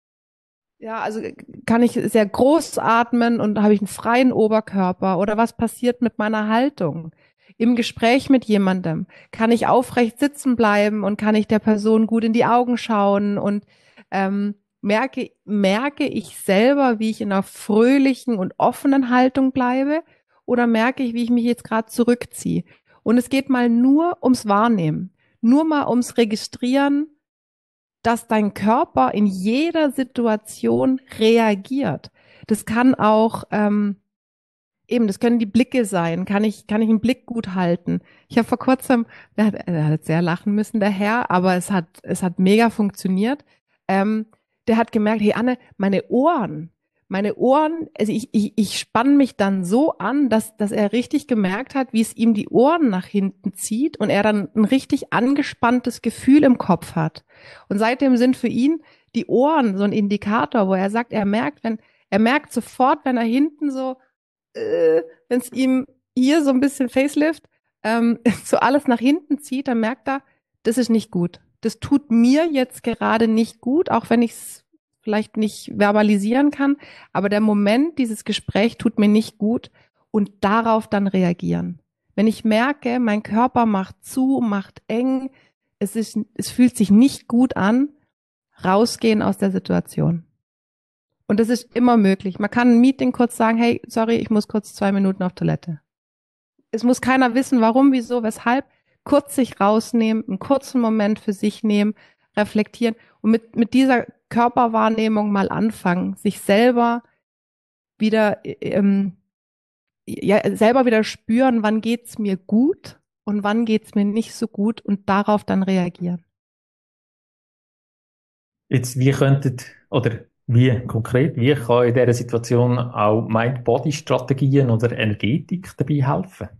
S2: ja, also kann ich sehr groß atmen und habe ich einen freien Oberkörper oder was passiert mit meiner Haltung? Im Gespräch mit jemandem kann ich aufrecht sitzen bleiben und kann ich der Person gut in die Augen schauen und ähm, merke, merke ich selber, wie ich in einer fröhlichen und offenen Haltung bleibe oder merke ich, wie ich mich jetzt gerade zurückziehe? Und es geht mal nur ums Wahrnehmen, nur mal ums Registrieren, dass dein Körper in jeder Situation reagiert. Das kann auch ähm, eben, das können die Blicke sein. Kann ich, kann ich einen Blick gut halten? Ich habe vor kurzem, der hat, der hat sehr lachen müssen, der Herr, aber es hat, es hat mega funktioniert. Ähm, der hat gemerkt, hey Anne, meine Ohren, meine Ohren, also ich, ich, ich spann mich dann so an, dass, dass er richtig gemerkt hat, wie es ihm die Ohren nach hinten zieht und er dann ein richtig angespanntes Gefühl im Kopf hat. Und seitdem sind für ihn die Ohren so ein Indikator, wo er sagt, er merkt, wenn, er merkt sofort, wenn er hinten so, äh, wenn es ihm hier so ein bisschen Facelift, ähm, so alles nach hinten zieht, dann merkt er, das ist nicht gut. Das tut mir jetzt gerade nicht gut, auch wenn ich es vielleicht nicht verbalisieren kann, aber der Moment, dieses Gespräch tut mir nicht gut und darauf dann reagieren. Wenn ich merke, mein Körper macht zu, macht eng, es ist, es fühlt sich nicht gut an, rausgehen aus der Situation. Und das ist immer möglich. Man kann ein Meeting kurz sagen, hey, sorry, ich muss kurz zwei Minuten auf Toilette. Es muss keiner wissen, warum, wieso, weshalb. Kurz sich rausnehmen, einen kurzen Moment für sich nehmen, reflektieren und mit, mit dieser Körperwahrnehmung mal anfangen, sich selber wieder, ähm, ja, selber wieder spüren, wann geht's mir gut und wann geht's mir nicht so gut und darauf dann reagieren.
S1: Jetzt, wie könntet, oder wie konkret, wie kann in dieser Situation auch Mind-Body-Strategien oder Energetik dabei helfen?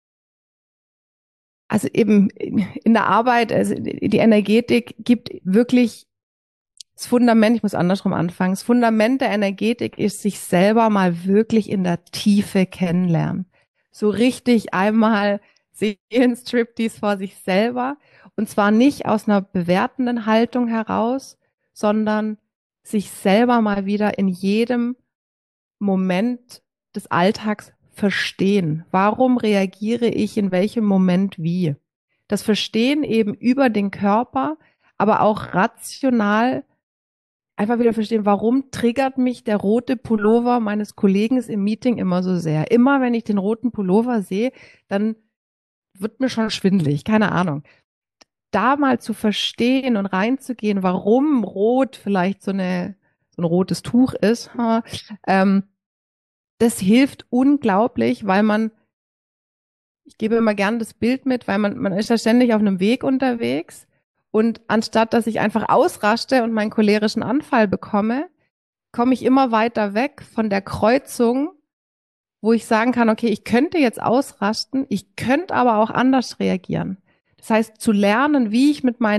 S2: Also eben in der Arbeit, also die Energetik gibt wirklich das Fundament, ich muss andersrum anfangen, das Fundament der Energetik ist, sich selber mal wirklich in der Tiefe kennenlernen. So richtig einmal Seelenstriptease vor sich selber und zwar nicht aus einer bewertenden Haltung heraus, sondern sich selber mal wieder in jedem Moment des Alltags verstehen. Warum reagiere ich in welchem Moment wie? Das Verstehen eben über den Körper, aber auch rational einfach wieder verstehen, warum triggert mich der rote Pullover meines Kollegen im Meeting immer so sehr. Immer wenn ich den roten Pullover sehe, dann wird mir schon schwindelig, keine Ahnung. Da mal zu verstehen und reinzugehen, warum rot vielleicht so, eine, so ein rotes Tuch ist, ähm, das hilft unglaublich, weil man, ich gebe immer gern das Bild mit, weil man, man ist ja ständig auf einem Weg unterwegs und anstatt, dass ich einfach ausraste und meinen cholerischen Anfall bekomme, komme ich immer weiter weg von der Kreuzung, wo ich sagen kann, okay, ich könnte jetzt ausrasten, ich könnte aber auch anders reagieren. Das heißt, zu lernen, wie ich mit meinen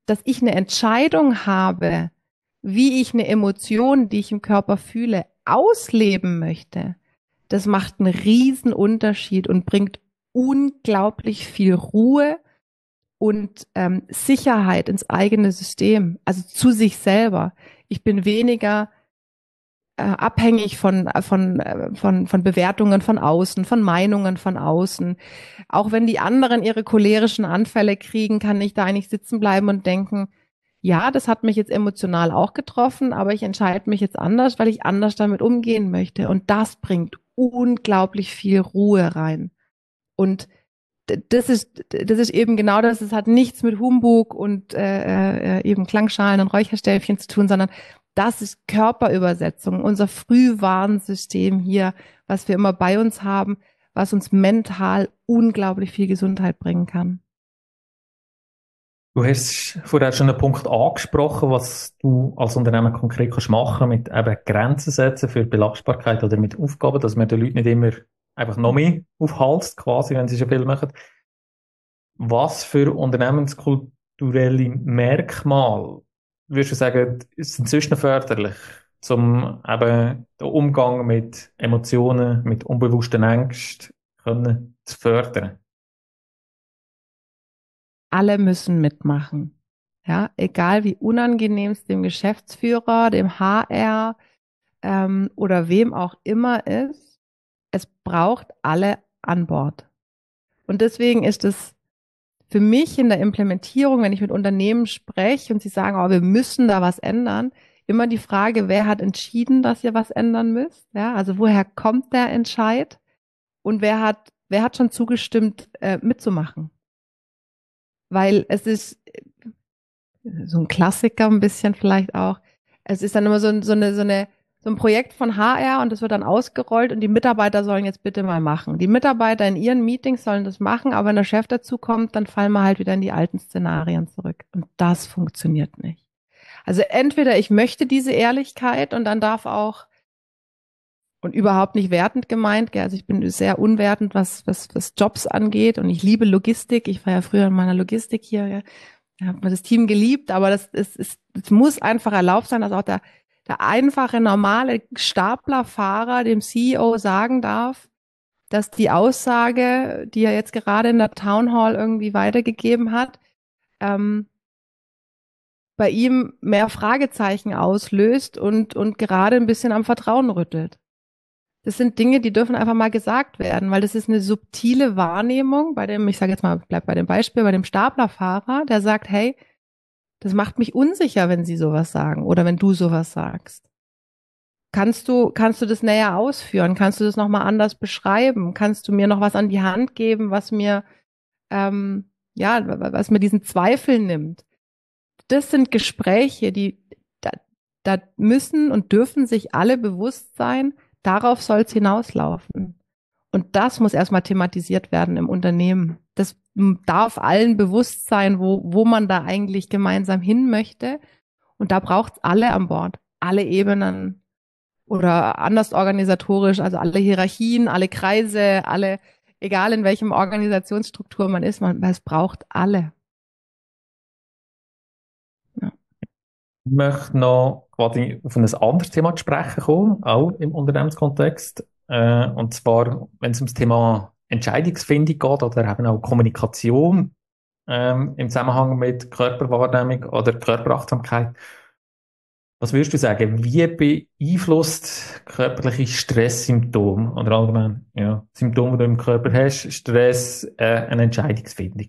S2: dass ich eine Entscheidung habe, wie ich eine Emotion, die ich im Körper fühle, ausleben möchte, das macht einen riesen Unterschied und bringt unglaublich viel Ruhe und ähm, Sicherheit ins eigene System, also zu sich selber. Ich bin weniger äh, abhängig von, von, äh, von, von Bewertungen von außen, von Meinungen von außen. Auch wenn die anderen ihre cholerischen Anfälle kriegen, kann ich da eigentlich sitzen bleiben und denken, ja, das hat mich jetzt emotional auch getroffen, aber ich entscheide mich jetzt anders, weil ich anders damit umgehen möchte. Und das bringt unglaublich viel Ruhe rein. Und das ist, das ist eben genau das. Es hat nichts mit Humbug und äh, äh, eben Klangschalen und Räucherstäbchen zu tun, sondern das ist Körperübersetzung, unser Frühwarnsystem hier, was wir immer bei uns haben, was uns mental unglaublich viel Gesundheit bringen kann.
S1: Du hast vorher schon einen Punkt angesprochen, was du als Unternehmen konkret kannst machen mit eben Grenzen setzen für Belastbarkeit oder mit Aufgaben, dass man den Leuten nicht immer einfach noch mehr aufhalst, quasi, wenn sie schon viel machen. Was für unternehmenskulturelle Merkmale würdest du sagen, sind inzwischen förderlich, um eben den Umgang mit Emotionen, mit unbewussten Ängsten können zu fördern?
S2: Alle müssen mitmachen. Ja, egal wie unangenehm es dem Geschäftsführer, dem H R ähm, oder wem auch immer ist, es braucht alle an Bord. Und deswegen ist es für mich in der Implementierung, wenn ich mit Unternehmen spreche und sie sagen, oh, wir müssen da was ändern, immer die Frage, wer hat entschieden, dass ihr was ändern müsst? Ja, also woher kommt der Entscheid? Und wer hat, wer hat schon zugestimmt, äh, mitzumachen? Weil es ist so ein Klassiker ein bisschen vielleicht auch. Es ist dann immer so, so eine, so eine, so ein Projekt von H R und das wird dann ausgerollt und die Mitarbeiter sollen jetzt bitte mal machen. Die Mitarbeiter in ihren Meetings sollen das machen, aber wenn der Chef dazu kommt, dann fallen wir halt wieder in die alten Szenarien zurück. Und das funktioniert nicht. Also entweder ich möchte diese Ehrlichkeit und dann darf auch, und überhaupt nicht wertend gemeint, also ich bin sehr unwertend, was, was, was Jobs angeht und ich liebe Logistik. Ich war ja früher in meiner Logistik hier, ja. Da hat man das Team geliebt, aber das, ist, ist, das muss einfach erlaubt sein, dass auch der, der einfache, normale Staplerfahrer dem C E O sagen darf, dass die Aussage, die er jetzt gerade in der Town Hall irgendwie weitergegeben hat, ähm, bei ihm mehr Fragezeichen auslöst und, und gerade ein bisschen am Vertrauen rüttelt. Das sind Dinge, die dürfen einfach mal gesagt werden, weil das ist eine subtile Wahrnehmung bei dem, ich sage jetzt mal, bleib bei dem Beispiel, bei dem Staplerfahrer, der sagt, hey, das macht mich unsicher, wenn Sie sowas sagen oder wenn du sowas sagst. Kannst du, kannst du das näher ausführen? Kannst du das nochmal anders beschreiben? Kannst du mir noch was an die Hand geben, was mir, ähm, ja, was mir diesen Zweifel nimmt? Das sind Gespräche, die, da, da müssen und dürfen sich alle bewusst sein, darauf soll es hinauslaufen. Und das muss erstmal thematisiert werden im Unternehmen. Das darf allen bewusst sein, wo, wo man da eigentlich gemeinsam hin möchte. Und da braucht es alle an Bord. Alle Ebenen oder anders organisatorisch, also alle Hierarchien, alle Kreise, alle, egal in welchem Organisationsstruktur man ist, man, es braucht alle. Ja.
S1: Ich möchte noch quasi auf ein anderes Thema zu sprechen kommen, auch im Unternehmenskontext. Äh, und zwar, wenn es ums Thema Entscheidungsfindung geht oder eben auch Kommunikation ähm, im Zusammenhang mit Körperwahrnehmung oder Körperachtsamkeit. Was würdest du sagen, wie beeinflusst körperliche Stresssymptome oder allgemein ja, Symptome, die du im Körper hast, Stress, äh, eine Entscheidungsfindung?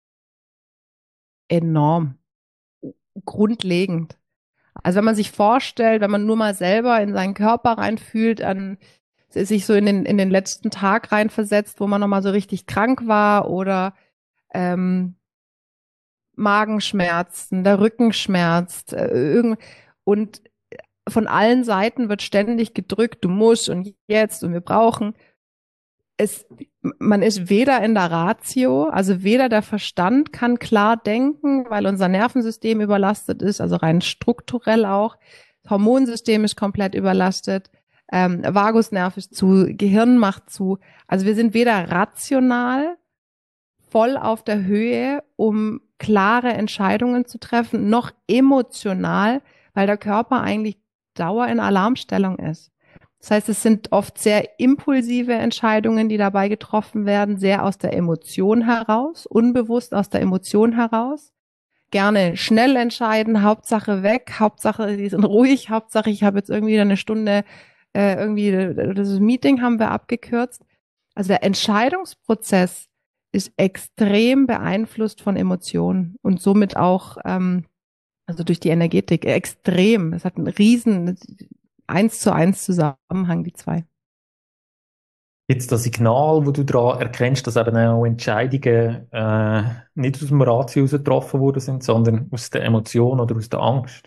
S2: Enorm. Grundlegend. Also wenn man sich vorstellt, wenn man nur mal selber in seinen Körper reinfühlt, an sich so in den, in den letzten Tag reinversetzt, wo man nochmal so richtig krank war oder ähm, Magenschmerzen, der Rücken schmerzt, äh, irgend und von allen Seiten wird ständig gedrückt, du musst und jetzt und wir brauchen. Es, man ist weder in der Ratio, also weder der Verstand kann klar denken, weil unser Nervensystem überlastet ist, also rein strukturell auch. Das Hormonsystem ist komplett überlastet, ähm, Vagusnerv ist zu, Gehirn macht zu. Also wir sind weder rational voll auf der Höhe, um klare Entscheidungen zu treffen, noch emotional, weil der Körper eigentlich Dauer in Alarmstellung ist. Das heißt, es sind oft sehr impulsive Entscheidungen, die dabei getroffen werden, sehr aus der Emotion heraus, unbewusst aus der Emotion heraus. Gerne schnell entscheiden, Hauptsache weg, Hauptsache die sind ruhig, Hauptsache ich habe jetzt irgendwie eine Stunde, äh, irgendwie das Meeting haben wir abgekürzt. Also der Entscheidungsprozess ist extrem beeinflusst von Emotionen und somit auch, ähm, also durch die Energetik, extrem. Es hat einen riesen eins zu eins Zusammenhang, die zwei.
S1: Jetzt das Signal, wo du daran erkennst, dass eben auch Entscheidungen äh, nicht aus dem Ratio heraus getroffen worden sind, sondern aus der Emotion oder aus der Angst.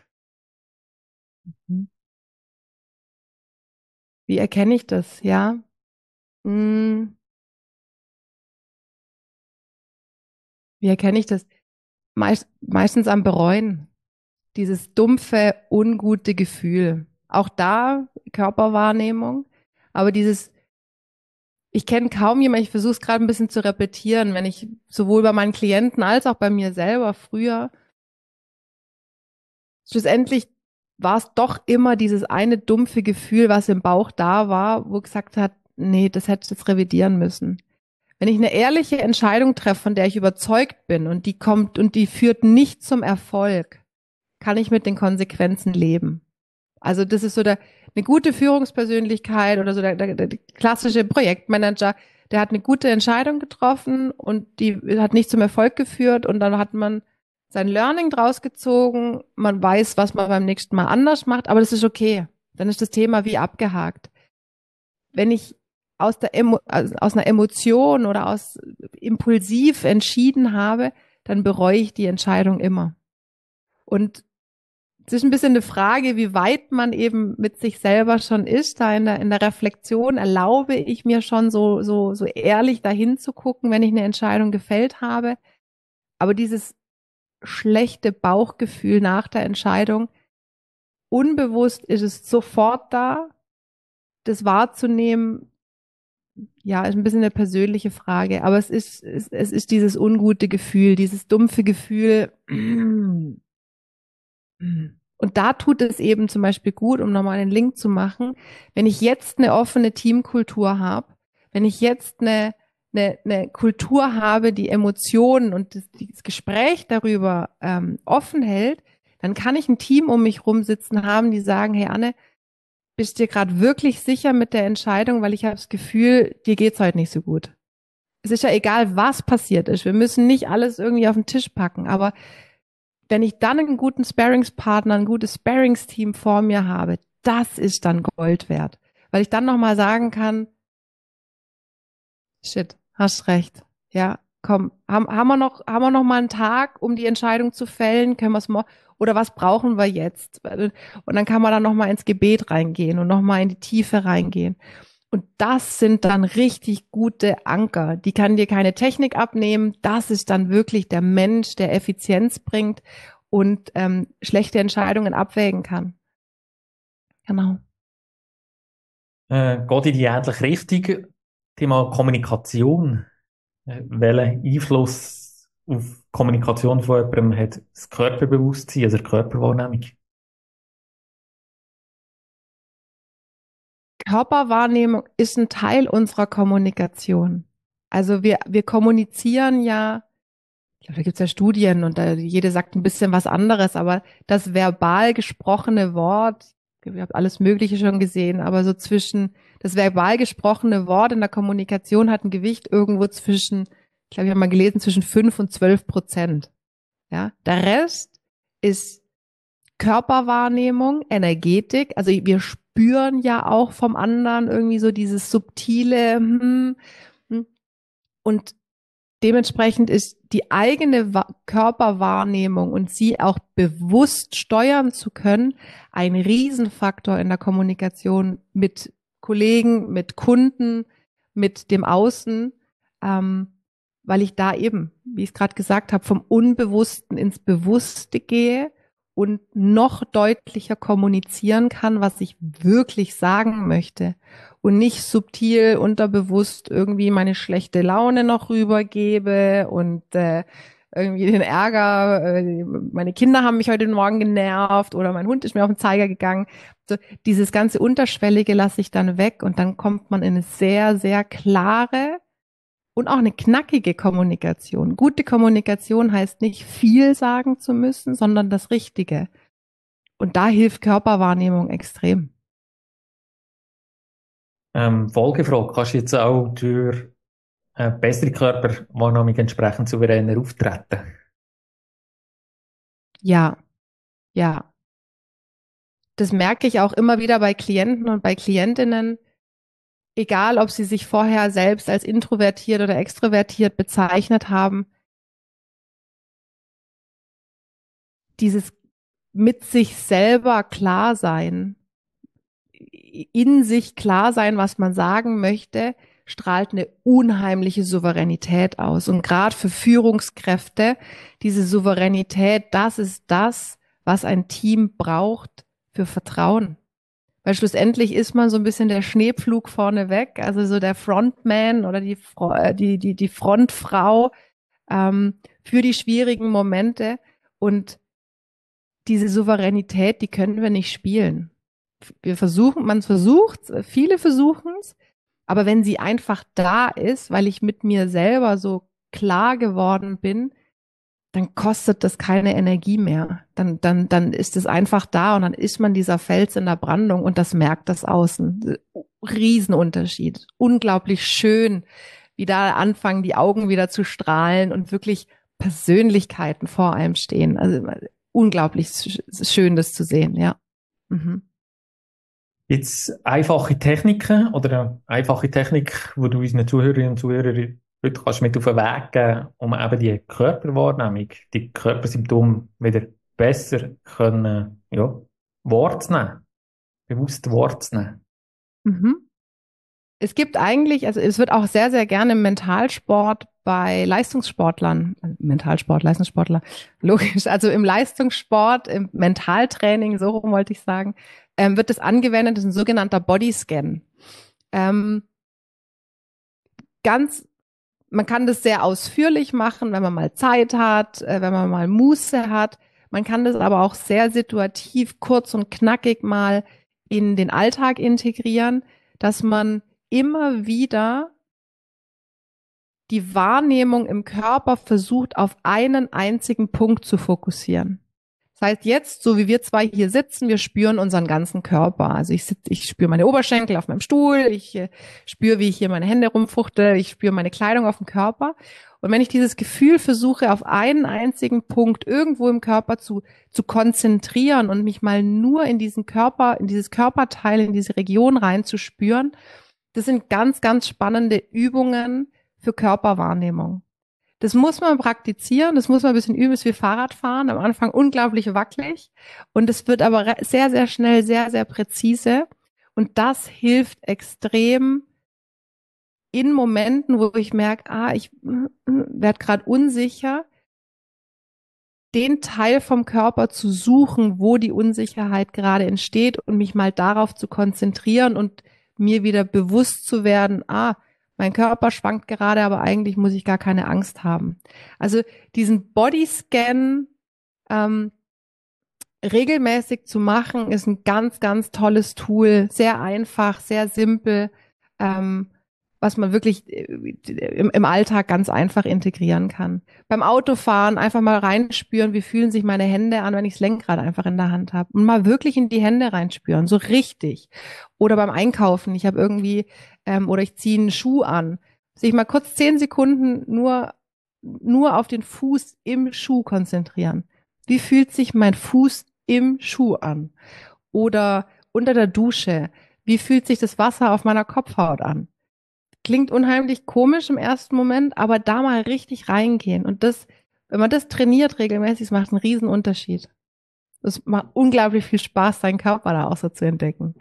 S2: Wie erkenne ich das? Ja. Hm. Wie erkenne ich das? Meist, meistens am Bereuen. Dieses dumpfe, ungute Gefühl. Auch da Körperwahrnehmung. Aber dieses, ich kenne kaum jemanden, ich versuche es gerade ein bisschen zu repetieren, wenn ich sowohl bei meinen Klienten als auch bei mir selber früher, schlussendlich war es doch immer dieses eine dumpfe Gefühl, was im Bauch da war, wo gesagt hat, nee, das hättest du jetzt revidieren müssen. Wenn ich eine ehrliche Entscheidung treffe, von der ich überzeugt bin und die kommt und die führt nicht zum Erfolg, kann ich mit den Konsequenzen leben. Also das ist so der, eine gute Führungspersönlichkeit oder so der, der, der klassische Projektmanager, der hat eine gute Entscheidung getroffen und die hat nicht zum Erfolg geführt und dann hat man sein Learning draus gezogen, man weiß, was man beim nächsten Mal anders macht, aber das ist okay. Dann ist das Thema wie abgehakt. Wenn ich aus der Emo, also aus einer Emotion oder aus impulsiv entschieden habe, dann bereue ich die Entscheidung immer. Und es ist ein bisschen eine Frage, wie weit man eben mit sich selber schon ist. Da in der, in der Reflexion erlaube ich mir schon so, so, so ehrlich dahin zu gucken, wenn ich eine Entscheidung gefällt habe. Aber dieses schlechte Bauchgefühl nach der Entscheidung, unbewusst ist es sofort da, das wahrzunehmen, ja, ist ein bisschen eine persönliche Frage, aber es ist, es, es ist dieses ungute Gefühl, dieses dumpfe Gefühl. Und da tut es eben zum Beispiel gut, um nochmal einen Link zu machen, wenn ich jetzt eine offene Teamkultur habe, wenn ich jetzt eine, eine, eine Kultur habe, die Emotionen und das, das Gespräch darüber ähm, offen hält, dann kann ich ein Team um mich rum sitzen haben, die sagen, hey Anne, bist dir gerade wirklich sicher mit der Entscheidung, weil ich habe das Gefühl, dir geht's heute nicht so gut. Es ist ja egal, was passiert ist. Wir müssen nicht alles irgendwie auf den Tisch packen, aber wenn ich dann einen guten Sparringspartner, ein gutes Sparringsteam vor mir habe, das ist dann Gold wert. Weil ich dann nochmal sagen kann, shit, hast recht. Ja, komm, haben, haben wir noch, haben wir noch mal einen Tag, um die Entscheidung zu fällen? Können wir es mal, oder was brauchen wir jetzt? Und dann kann man dann nochmal ins Gebet reingehen und nochmal in die Tiefe reingehen. Und das sind dann richtig gute Anker. Die kann dir keine Technik abnehmen. Das ist dann wirklich der Mensch, der Effizienz bringt und ähm, schlechte Entscheidungen abwägen kann. Genau.
S1: Äh, geht in die ähnliche Richtung. Thema Kommunikation. Äh, welchen Einfluss auf Kommunikation von jemandem hat das Körperbewusstsein, also die Körperwahrnehmung?
S2: Körperwahrnehmung ist ein Teil unserer Kommunikation. Also wir, wir kommunizieren ja, ich glaube, da gibt es ja Studien und da, jede sagt ein bisschen was anderes, aber das verbal gesprochene Wort, ich habe alles Mögliche schon gesehen, aber so zwischen, das verbal gesprochene Wort in der Kommunikation hat ein Gewicht irgendwo zwischen, ich glaube, ich habe mal gelesen, zwischen fünf und zwölf Prozent. Ja, der Rest ist Körperwahrnehmung, Energetik, also wir spüren ja auch vom anderen irgendwie so dieses subtile hm, hm. Und dementsprechend ist die eigene Körperwahrnehmung und sie auch bewusst steuern zu können, ein Riesenfaktor in der Kommunikation mit Kollegen, mit Kunden, mit dem Außen, ähm, weil ich da eben, wie ich es gerade gesagt habe, vom Unbewussten ins Bewusste gehe und noch deutlicher kommunizieren kann, was ich wirklich sagen möchte und nicht subtil, unterbewusst irgendwie meine schlechte Laune noch rübergebe und äh, irgendwie den Ärger, äh, meine Kinder haben mich heute Morgen genervt oder mein Hund ist mir auf den Zeiger gegangen. So, dieses ganze Unterschwellige lasse ich dann weg und dann kommt man in eine sehr, sehr klare und auch eine knackige Kommunikation. Gute Kommunikation heißt nicht viel sagen zu müssen, sondern das Richtige. Und da hilft Körperwahrnehmung extrem.
S1: Ähm, Folgefrage, kannst du jetzt auch durch eine bessere Körperwahrnehmung entsprechend souveräner auftreten?
S2: Ja, ja. Das merke ich auch immer wieder bei Klienten und bei Klientinnen, egal ob sie sich vorher selbst als introvertiert oder extrovertiert bezeichnet haben, dieses mit sich selber klar sein, in sich klar sein, was man sagen möchte, strahlt eine unheimliche Souveränität aus. Und gerade für Führungskräfte, diese Souveränität, das ist das, was ein Team braucht für Vertrauen. Weil schlussendlich ist man so ein bisschen der Schneepflug vorneweg, also so der Frontman oder die, die, die, die Frontfrau ähm, für die schwierigen Momente. Und diese Souveränität, die können wir nicht spielen. Wir versuchen, man versucht, viele versuchen es, aber wenn sie einfach da ist, weil ich mit mir selber so klar geworden bin, dann kostet das keine Energie mehr. Dann, dann, dann ist es einfach da und dann ist man dieser Fels in der Brandung und das merkt das Außen. Riesenunterschied. Unglaublich schön, wie da anfangen, die Augen wieder zu strahlen und wirklich Persönlichkeiten vor einem stehen. Also unglaublich schön, das zu sehen, ja. Mhm.
S1: Jetzt einfache Techniken oder eine einfache Technik, wo du unseren Zuhörerinnen und Zuhörern heute kannst mit auf den Weg geben, um eben die Körperwahrnehmung, die Körpersymptome wieder besser können, ja, wahrzunehmen, bewusst wahrzunehmen.
S2: Mhm. Es gibt eigentlich, also es wird auch sehr, sehr gerne im Mentalsport bei Leistungssportlern, Mentalsport, Leistungssportler, logisch, also im Leistungssport, im Mentaltraining, so rum wollte ich sagen, ähm, wird das angewendet, das ist ein sogenannter Bodyscan. Ähm, ganz, man kann das sehr ausführlich machen, wenn man mal Zeit hat, äh, wenn man mal Muße hat. Man kann das aber auch sehr situativ, kurz und knackig mal in den Alltag integrieren, dass man immer wieder die Wahrnehmung im Körper versucht, auf einen einzigen Punkt zu fokussieren. Das heißt, jetzt, so wie wir zwei hier sitzen, wir spüren unseren ganzen Körper. Also ich sitze, ich spüre meine Oberschenkel auf meinem Stuhl, ich äh, spüre, wie ich hier meine Hände rumfuchte, ich spüre meine Kleidung auf dem Körper. Und wenn ich dieses Gefühl versuche, auf einen einzigen Punkt irgendwo im Körper zu, zu konzentrieren und mich mal nur in diesen Körper, in dieses Körperteil, in diese Region reinzuspüren, das sind ganz, ganz spannende Übungen für Körperwahrnehmung. Das muss man praktizieren, das muss man ein bisschen üben, ist wie Fahrradfahren, am Anfang unglaublich wackelig und es wird aber sehr, sehr schnell, sehr, sehr präzise und das hilft extrem in Momenten, wo ich merke, ah, ich werde gerade unsicher, den Teil vom Körper zu suchen, wo die Unsicherheit gerade entsteht und mich mal darauf zu konzentrieren und mir wieder bewusst zu werden, ah, mein Körper schwankt gerade, aber eigentlich muss ich gar keine Angst haben. Also diesen Bodyscan ähm, regelmäßig zu machen, ist ein ganz, ganz tolles Tool. Sehr einfach, sehr simpel, ähm, was man wirklich im, im Alltag ganz einfach integrieren kann. Beim Autofahren einfach mal reinspüren, wie fühlen sich meine Hände an, wenn ich das Lenkrad einfach in der Hand habe. Und mal wirklich in die Hände reinspüren, so richtig. Oder beim Einkaufen, ich habe irgendwie, ähm, oder ich ziehe einen Schuh an. Sich mal kurz zehn Sekunden nur, nur auf den Fuß im Schuh konzentrieren. Wie fühlt sich mein Fuß im Schuh an? Oder unter der Dusche. Wie fühlt sich das Wasser auf meiner Kopfhaut an? Klingt unheimlich komisch im ersten Moment, aber da mal richtig reingehen. Und das, wenn man das trainiert regelmäßig, das macht einen riesen Unterschied. Es macht unglaublich viel Spaß, seinen Körper da auch so zu entdecken.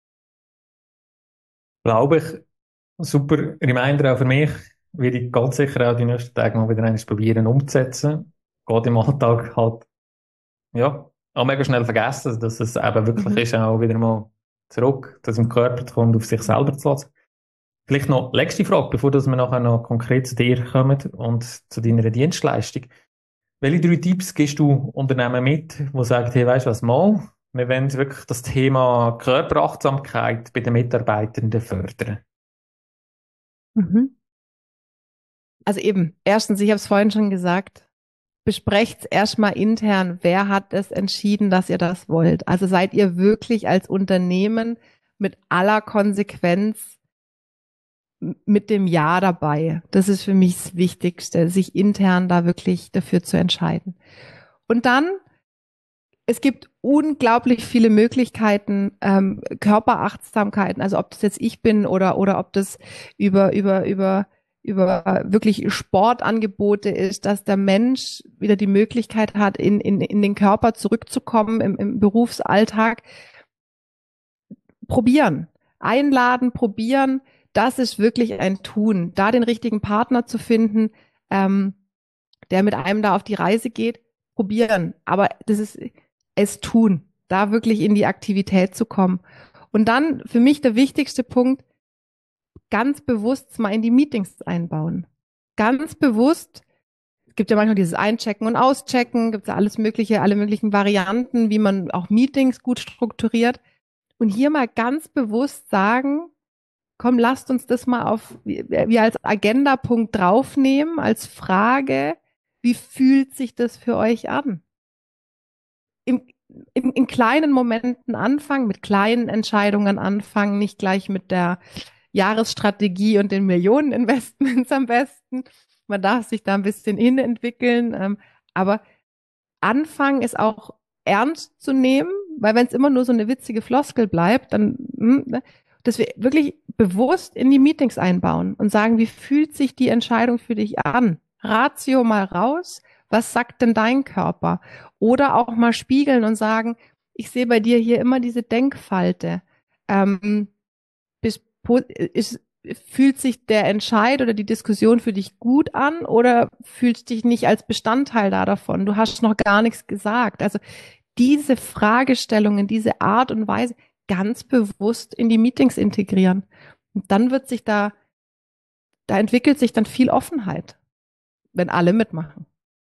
S1: Glaube ich, super Reminder auch für mich, werde ich ganz sicher auch die nächsten Tage mal wieder eines probieren umzusetzen. Geht im Alltag halt, ja, auch mega schnell vergessen, dass es eben wirklich
S2: Mhm.
S1: ist, auch wieder mal zurück, dass im Körper zu kommen und auf sich selber zu lassen. Vielleicht noch letzte Frage, bevor dass wir nachher noch konkret zu dir kommen und zu deiner Dienstleistung. Welche drei Tipps gibst du Unternehmen mit, die sagen, hey, weißt du was, mal, wir wollen wirklich das Thema Körperachtsamkeit bei den Mitarbeitenden fördern?
S2: Mhm. Also eben, erstens, ich habe es vorhin schon gesagt, besprecht erstmal intern, wer hat es entschieden, dass ihr das wollt. Also seid ihr wirklich als Unternehmen mit aller Konsequenz m- mit dem Ja dabei. Das ist für mich das Wichtigste, sich intern da wirklich dafür zu entscheiden. Und dann, es gibt unglaublich viele Möglichkeiten, ähm, Körperachtsamkeiten, also ob das jetzt ich bin oder, oder ob das über, über, über, über wirklich Sportangebote ist, dass der Mensch wieder die Möglichkeit hat, in, in, in den Körper zurückzukommen im, im Berufsalltag. Probieren, einladen, probieren, das ist wirklich ein Tun. Da den richtigen Partner zu finden, ähm, der mit einem da auf die Reise geht, probieren. Aber das ist es tun, da wirklich in die Aktivität zu kommen. Und dann für mich der wichtigste Punkt, ganz bewusst mal in die Meetings einbauen. Ganz bewusst, es gibt ja manchmal dieses Einchecken und Auschecken, gibt es ja alles mögliche, alle möglichen Varianten, wie man auch Meetings gut strukturiert. Und hier mal ganz bewusst sagen, komm, lasst uns das mal auf, wie als Agendapunkt draufnehmen, als Frage, wie fühlt sich das für euch an? Im, in, in kleinen Momenten anfangen, mit kleinen Entscheidungen anfangen, nicht gleich mit der Jahresstrategie und den Millioneninvestments am besten. Man darf sich da ein bisschen hinentwickeln, ähm, aber anfangen ist auch ernst zu nehmen, weil wenn es immer nur so eine witzige Floskel bleibt, dann, hm, ne, dass wir wirklich bewusst in die Meetings einbauen und sagen, wie fühlt sich die Entscheidung für dich an? Ratio mal raus, was sagt denn dein Körper? Oder auch mal spiegeln und sagen, ich sehe bei dir hier immer diese Denkfalte. Ähm, bist, ist, fühlt sich der Entscheid oder die Diskussion für dich gut an oder fühlst dich nicht als Bestandteil da davon? Du hast noch gar nichts gesagt. Also diese Fragestellungen, diese Art und Weise ganz bewusst in die Meetings integrieren. Und dann wird sich da, da entwickelt sich dann viel Offenheit, wenn alle mitmachen.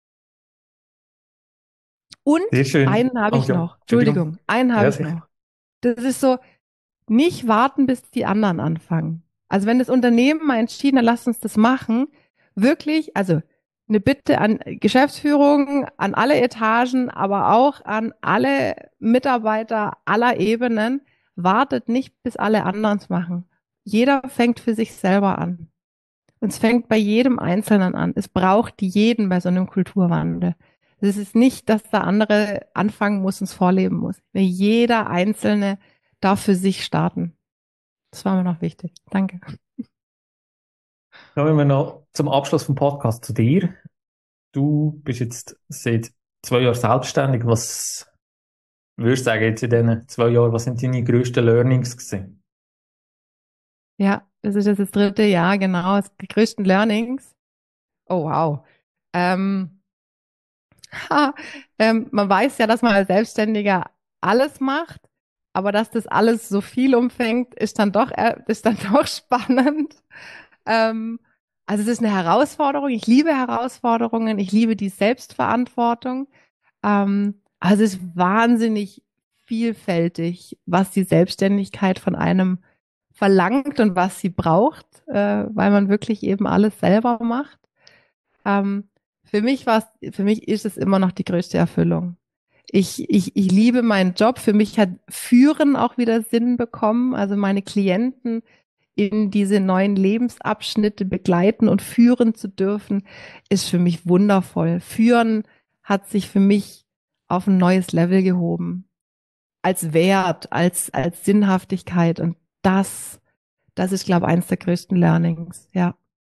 S2: Und
S1: Sehr schön.
S2: einen habe
S1: Oh
S2: ich
S1: ja,
S2: noch.
S1: Entschuldigung.
S2: Entschuldigung, einen habe
S1: Ja,
S2: ich
S1: sicher.
S2: noch. Das ist so, nicht warten, bis die anderen anfangen. Also wenn das Unternehmen mal entschieden hat, lasst uns das machen, wirklich, also eine Bitte an Geschäftsführung, an alle Etagen, aber auch an alle Mitarbeiter aller Ebenen, wartet nicht, bis alle anderen es machen. Jeder fängt für sich selber an. Und es fängt bei jedem Einzelnen an. Es braucht jeden bei so einem Kulturwandel. Es ist nicht, dass der andere anfangen muss und es vorleben muss. Jeder Einzelne darf für sich starten. Das war mir noch wichtig. Danke.
S1: Kommen wir noch zum Abschluss vom Podcast zu dir. Du bist jetzt seit zwei Jahren selbstständig. Was würdest du sagen jetzt in diesen zwei Jahren, was sind deine grössten Learnings gewesen?
S2: Ja, das ist jetzt das dritte Jahr, genau. Das die größten Learnings. Oh, wow. Ähm, ha, ähm, man weiß ja, dass man als Selbstständiger alles macht, aber dass das alles so viel umfängt, ist dann doch, äh, ist dann doch spannend. Ähm, also es ist eine Herausforderung. Ich liebe Herausforderungen. Ich liebe die Selbstverantwortung. Ähm, also es ist wahnsinnig vielfältig, was die Selbstständigkeit von einem verlangt und was sie braucht, äh, weil man wirklich eben alles selber macht. Ähm, für mich war's, für mich ist es immer noch die größte Erfüllung. Ich, ich, ich liebe meinen Job. Für mich hat Führen auch wieder Sinn bekommen. Also meine Klienten in diese neuen Lebensabschnitte begleiten und führen zu dürfen, ist für mich wundervoll. Führen hat sich für mich auf ein neues Level gehoben. Als Wert, als, als Sinnhaftigkeit. Und das, das ist, glaube ich, eins der größten Learnings. Ja.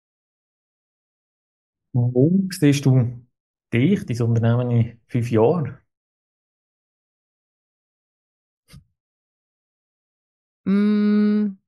S1: Wo siehst du dich, dein Unternehmen in fünf Jahren?
S2: Mm,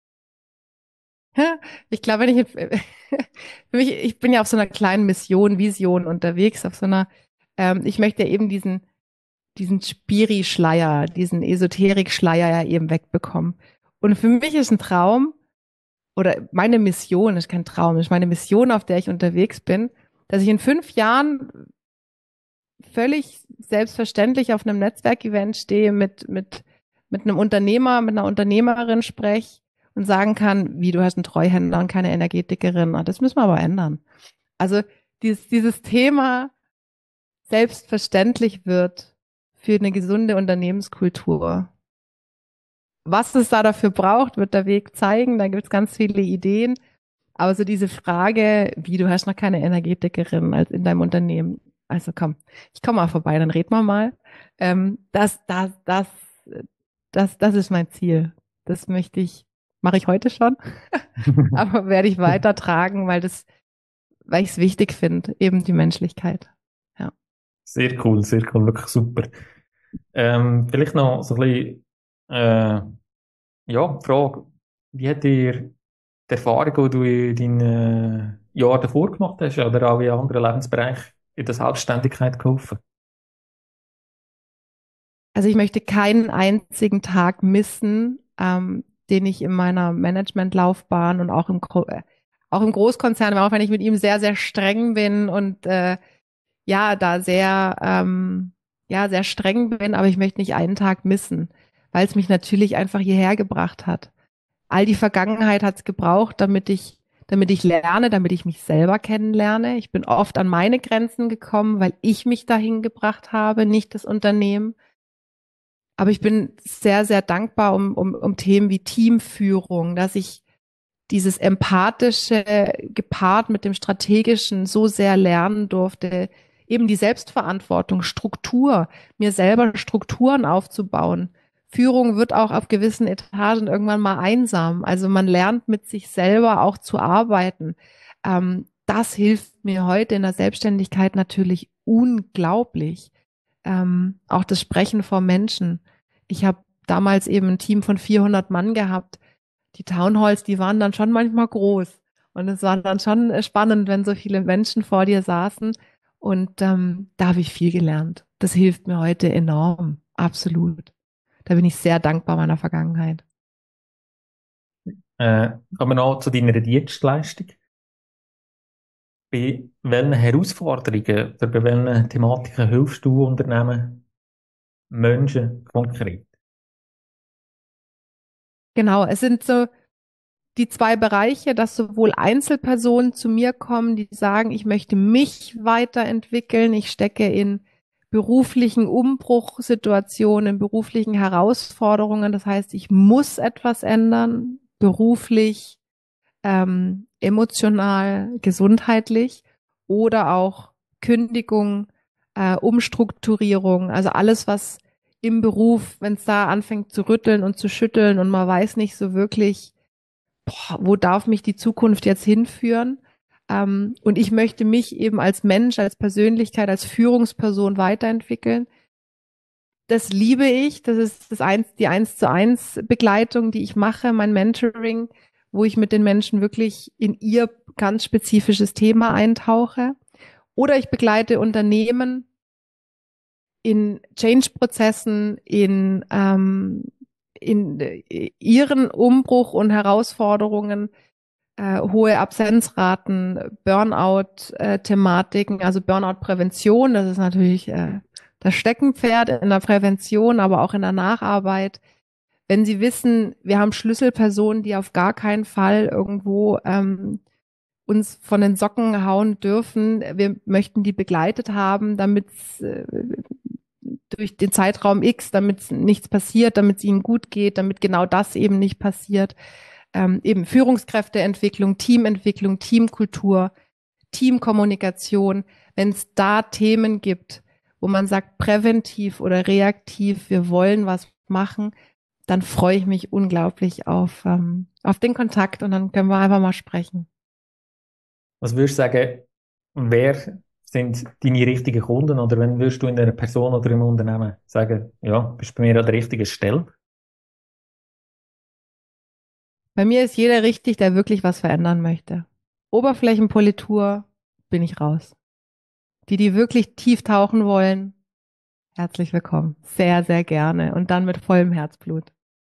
S2: ich glaube, wenn ich jetzt, für mich, ich bin ja auf so einer kleinen Mission, Vision unterwegs, auf so einer, ähm, ich möchte ja eben diesen diesen Spiri-Schleier, diesen Esoterik-Schleier ja eben wegbekommen. Und für mich ist ein Traum, oder meine Mission ist kein Traum, ist meine Mission, auf der ich unterwegs bin, dass ich in fünf Jahren völlig selbstverständlich auf einem Netzwerkevent stehe, mit, mit, mit einem Unternehmer, mit einer Unternehmerin spreche und sagen kann, wie, du hast einen Treuhänder und keine Energetikerin. Das müssen wir aber ändern. Also dieses, dieses Thema selbstverständlich wird für eine gesunde Unternehmenskultur. Was es da dafür braucht, wird der Weg zeigen. Da gibt es ganz viele Ideen. Aber so diese Frage, wie, du hast noch keine Energetikerin als in deinem Unternehmen. Also komm, ich komme mal vorbei, dann reden wir mal. Ähm, das, das, das, das, das ist mein Ziel. Das möchte ich, mache ich heute schon, aber werde ich weitertragen, weil das, weil ich es wichtig finde, eben die Menschlichkeit. Ja.
S1: Sehr cool, sehr cool, wirklich super. Ähm, vielleicht noch so ein bisschen, äh, ja, die Frage, wie hat dir die Erfahrung, die du in deinen Jahren davor gemacht hast, oder auch in anderen Lebensbereichen in der Selbstständigkeit geholfen?
S2: Also ich möchte keinen einzigen Tag missen, ähm, den ich in meiner Managementlaufbahn und auch im, äh, auch im Großkonzern, auch wenn ich mit ihm sehr, sehr streng bin und äh, ja, da sehr, ähm, ja, sehr streng bin, aber ich möchte nicht einen Tag missen, weil es mich natürlich einfach hierher gebracht hat. All die Vergangenheit hat es gebraucht, damit ich, damit ich lerne, damit ich mich selber kennenlerne. Ich bin oft an meine Grenzen gekommen, weil ich mich dahin gebracht habe, nicht das Unternehmen. Aber ich bin sehr, sehr dankbar um, um, um Themen wie Teamführung, dass ich dieses Empathische gepaart mit dem Strategischen so sehr lernen durfte, eben die Selbstverantwortung, Struktur, mir selber Strukturen aufzubauen. Führung wird auch auf gewissen Etagen irgendwann mal einsam. Also man lernt mit sich selber auch zu arbeiten. Ähm, das hilft mir heute in der Selbstständigkeit natürlich unglaublich. Ähm, auch das Sprechen vor Menschen. Ich habe damals eben ein Team von vierhundert Mann gehabt. Die Townhalls, die waren dann schon manchmal groß. Und es war dann schon spannend, wenn so viele Menschen vor dir saßen. Und ähm, da habe ich viel gelernt. Das hilft mir heute enorm. Absolut. Da bin ich sehr dankbar meiner Vergangenheit.
S1: Äh, kommen wir noch zu deiner Dienstleistung. Bei welchen Herausforderungen oder bei welchen Thematiken hilfst du Unternehmen, Menschen konkret?
S2: Genau, es sind so die zwei Bereiche, dass sowohl Einzelpersonen zu mir kommen, die sagen, ich möchte mich weiterentwickeln, ich stecke in beruflichen Umbruchsituationen, in beruflichen Herausforderungen. Das heißt, ich muss etwas ändern, beruflich, ähm, emotional, gesundheitlich oder auch Kündigung, äh, Umstrukturierung, also alles, was im Beruf, wenn es da anfängt zu rütteln und zu schütteln und man weiß nicht so wirklich, boah, wo darf mich die Zukunft jetzt hinführen? Ähm, und ich möchte mich eben als Mensch, als Persönlichkeit, als Führungsperson weiterentwickeln. Das liebe ich. Das ist das eins, die eins zu eins Begleitung, die ich mache, mein Mentoring, wo ich mit den Menschen wirklich in ihr ganz spezifisches Thema eintauche. Oder ich begleite Unternehmen in Change-Prozessen, in, ähm, in äh, ihren Umbruch und Herausforderungen, äh, hohe Absenzraten, Burnout-Thematiken, also Burnout-Prävention, das ist natürlich äh, das Steckenpferd in der Prävention, aber auch in der Nacharbeit. Wenn Sie wissen, wir haben Schlüsselpersonen, die auf gar keinen Fall irgendwo ähm, uns von den Socken hauen dürfen. Wir möchten die begleitet haben, damit äh, durch den Zeitraum X, damit nichts passiert, damit es ihnen gut geht, damit genau das eben nicht passiert. Ähm, eben Führungskräfteentwicklung, Teamentwicklung, Teamkultur, Teamkommunikation. Wenn es da Themen gibt, wo man sagt, präventiv oder reaktiv, wir wollen was machen, dann freue ich mich unglaublich auf, ähm, auf den Kontakt und dann können wir einfach mal sprechen.
S1: Was würdest du sagen, wer sind deine richtigen Kunden, oder wenn würdest du in einer Person oder im Unternehmen sagen, ja, bist bei mir an der richtigen Stelle?
S2: Bei mir ist jeder richtig, der wirklich was verändern möchte. Oberflächenpolitur bin ich raus. Die, die wirklich tief tauchen wollen, Herzlich willkommen. Sehr, sehr gerne. Und dann mit vollem Herzblut.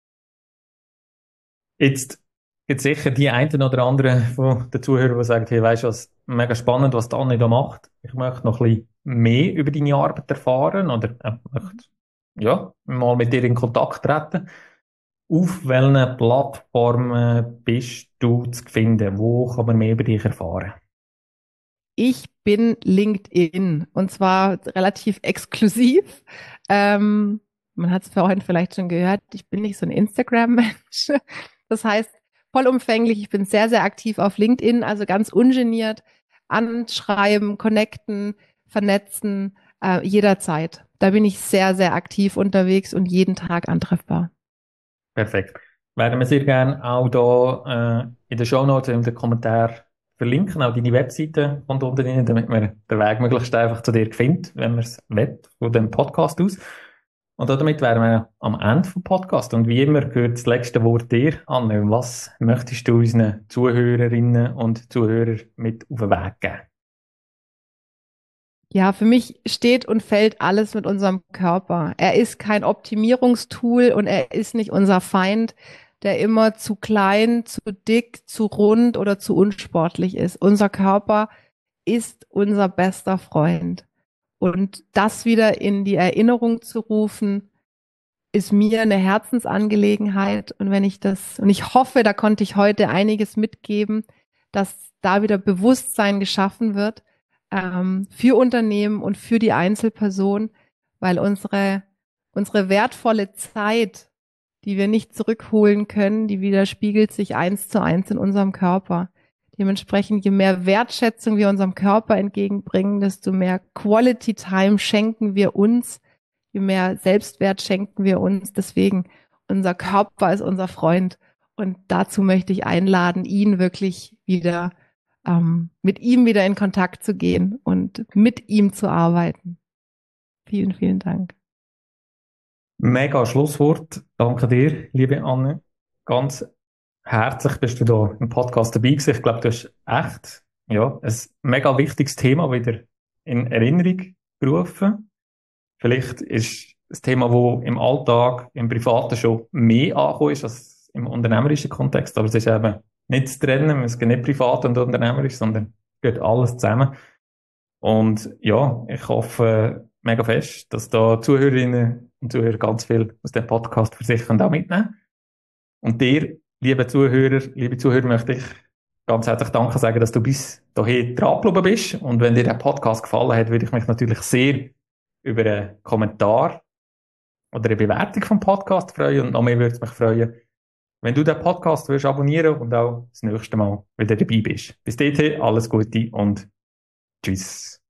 S1: Jetzt gibt es sicher die einen oder anderen von den Zuhörern, die sagen, hey, weisst du was, mega spannend, was Anni da macht. Ich möchte noch ein bisschen mehr über deine Arbeit erfahren oder äh, möchte, ja, mal mit dir in Kontakt treten. Auf welchen Plattformen bist du zu finden? Wo kann man mehr über dich erfahren?
S2: Ich bin LinkedIn und zwar relativ exklusiv. Ähm, man hat es vorhin vielleicht schon gehört, ich bin nicht so ein Instagram-Mensch. Das heißt, vollumfänglich, ich bin sehr, sehr aktiv auf LinkedIn, also ganz ungeniert anschreiben, connecten, vernetzen, äh, jederzeit. Da bin ich sehr, sehr aktiv unterwegs und jeden Tag antreffbar.
S1: Perfekt. Werden wir sehr gerne auch da äh, in den Shownotes, in den Kommentaren verlinken, auch deine Webseite kommt unten rein, damit man den Weg möglichst einfach zu dir findet, wenn man es will, von dem Podcast aus. Und damit wären wir am Ende vom Podcast. Und wie immer gehört das letzte Wort dir, Anne. Was möchtest du unseren Zuhörerinnen und Zuhörern mit auf den Weg geben?
S2: Ja, für mich steht und fällt alles mit unserem Körper. Er ist kein Optimierungstool und er ist nicht unser Feind, der immer zu klein, zu dick, zu rund oder zu unsportlich ist. Unser Körper ist unser bester Freund. Und das wieder in die Erinnerung zu rufen, ist mir eine Herzensangelegenheit. Und wenn ich das, und ich hoffe, da konnte ich heute einiges mitgeben, dass da wieder Bewusstsein geschaffen wird, ähm, für Unternehmen und für die Einzelperson, weil unsere, unsere wertvolle Zeit, die wir nicht zurückholen können, die widerspiegelt sich eins zu eins in unserem Körper. Dementsprechend, je mehr Wertschätzung wir unserem Körper entgegenbringen, desto mehr Quality Time schenken wir uns, je mehr Selbstwert schenken wir uns. Deswegen, unser Körper ist unser Freund. Und dazu möchte ich einladen, ihn wirklich wieder, ähm, mit ihm wieder in Kontakt zu gehen und mit ihm zu arbeiten. Vielen, vielen Dank.
S1: Mega Schlusswort. Danke dir, liebe Anne. Ganz herzlich bist du da im Podcast dabei gewesen. Ich glaube, du hast echt, ja, ein mega wichtiges Thema wieder in Erinnerung gerufen. Vielleicht ist das Thema, das im Alltag, im Privaten schon mehr angekommen ist als im unternehmerischen Kontext. Aber es ist eben nicht zu trennen. Es geht nicht privat und unternehmerisch, sondern es geht alles zusammen. Und ja, ich hoffe mega fest, dass da Zuhörerinnen und Zuhörer ganz viel aus dem Podcast für sich auch mitnehmen können. Und dir, liebe Zuhörer, liebe Zuhörer, möchte ich ganz herzlich Danke sagen, dass du bis dahin dran geblieben bist. Und wenn dir der Podcast gefallen hat, würde ich mich natürlich sehr über einen Kommentar oder eine Bewertung vom Podcast freuen. Und noch mehr würde es mich freuen, wenn du den Podcast würdest abonnieren und auch das nächste Mal wieder dabei bist. Bis dahin, alles Gute und tschüss.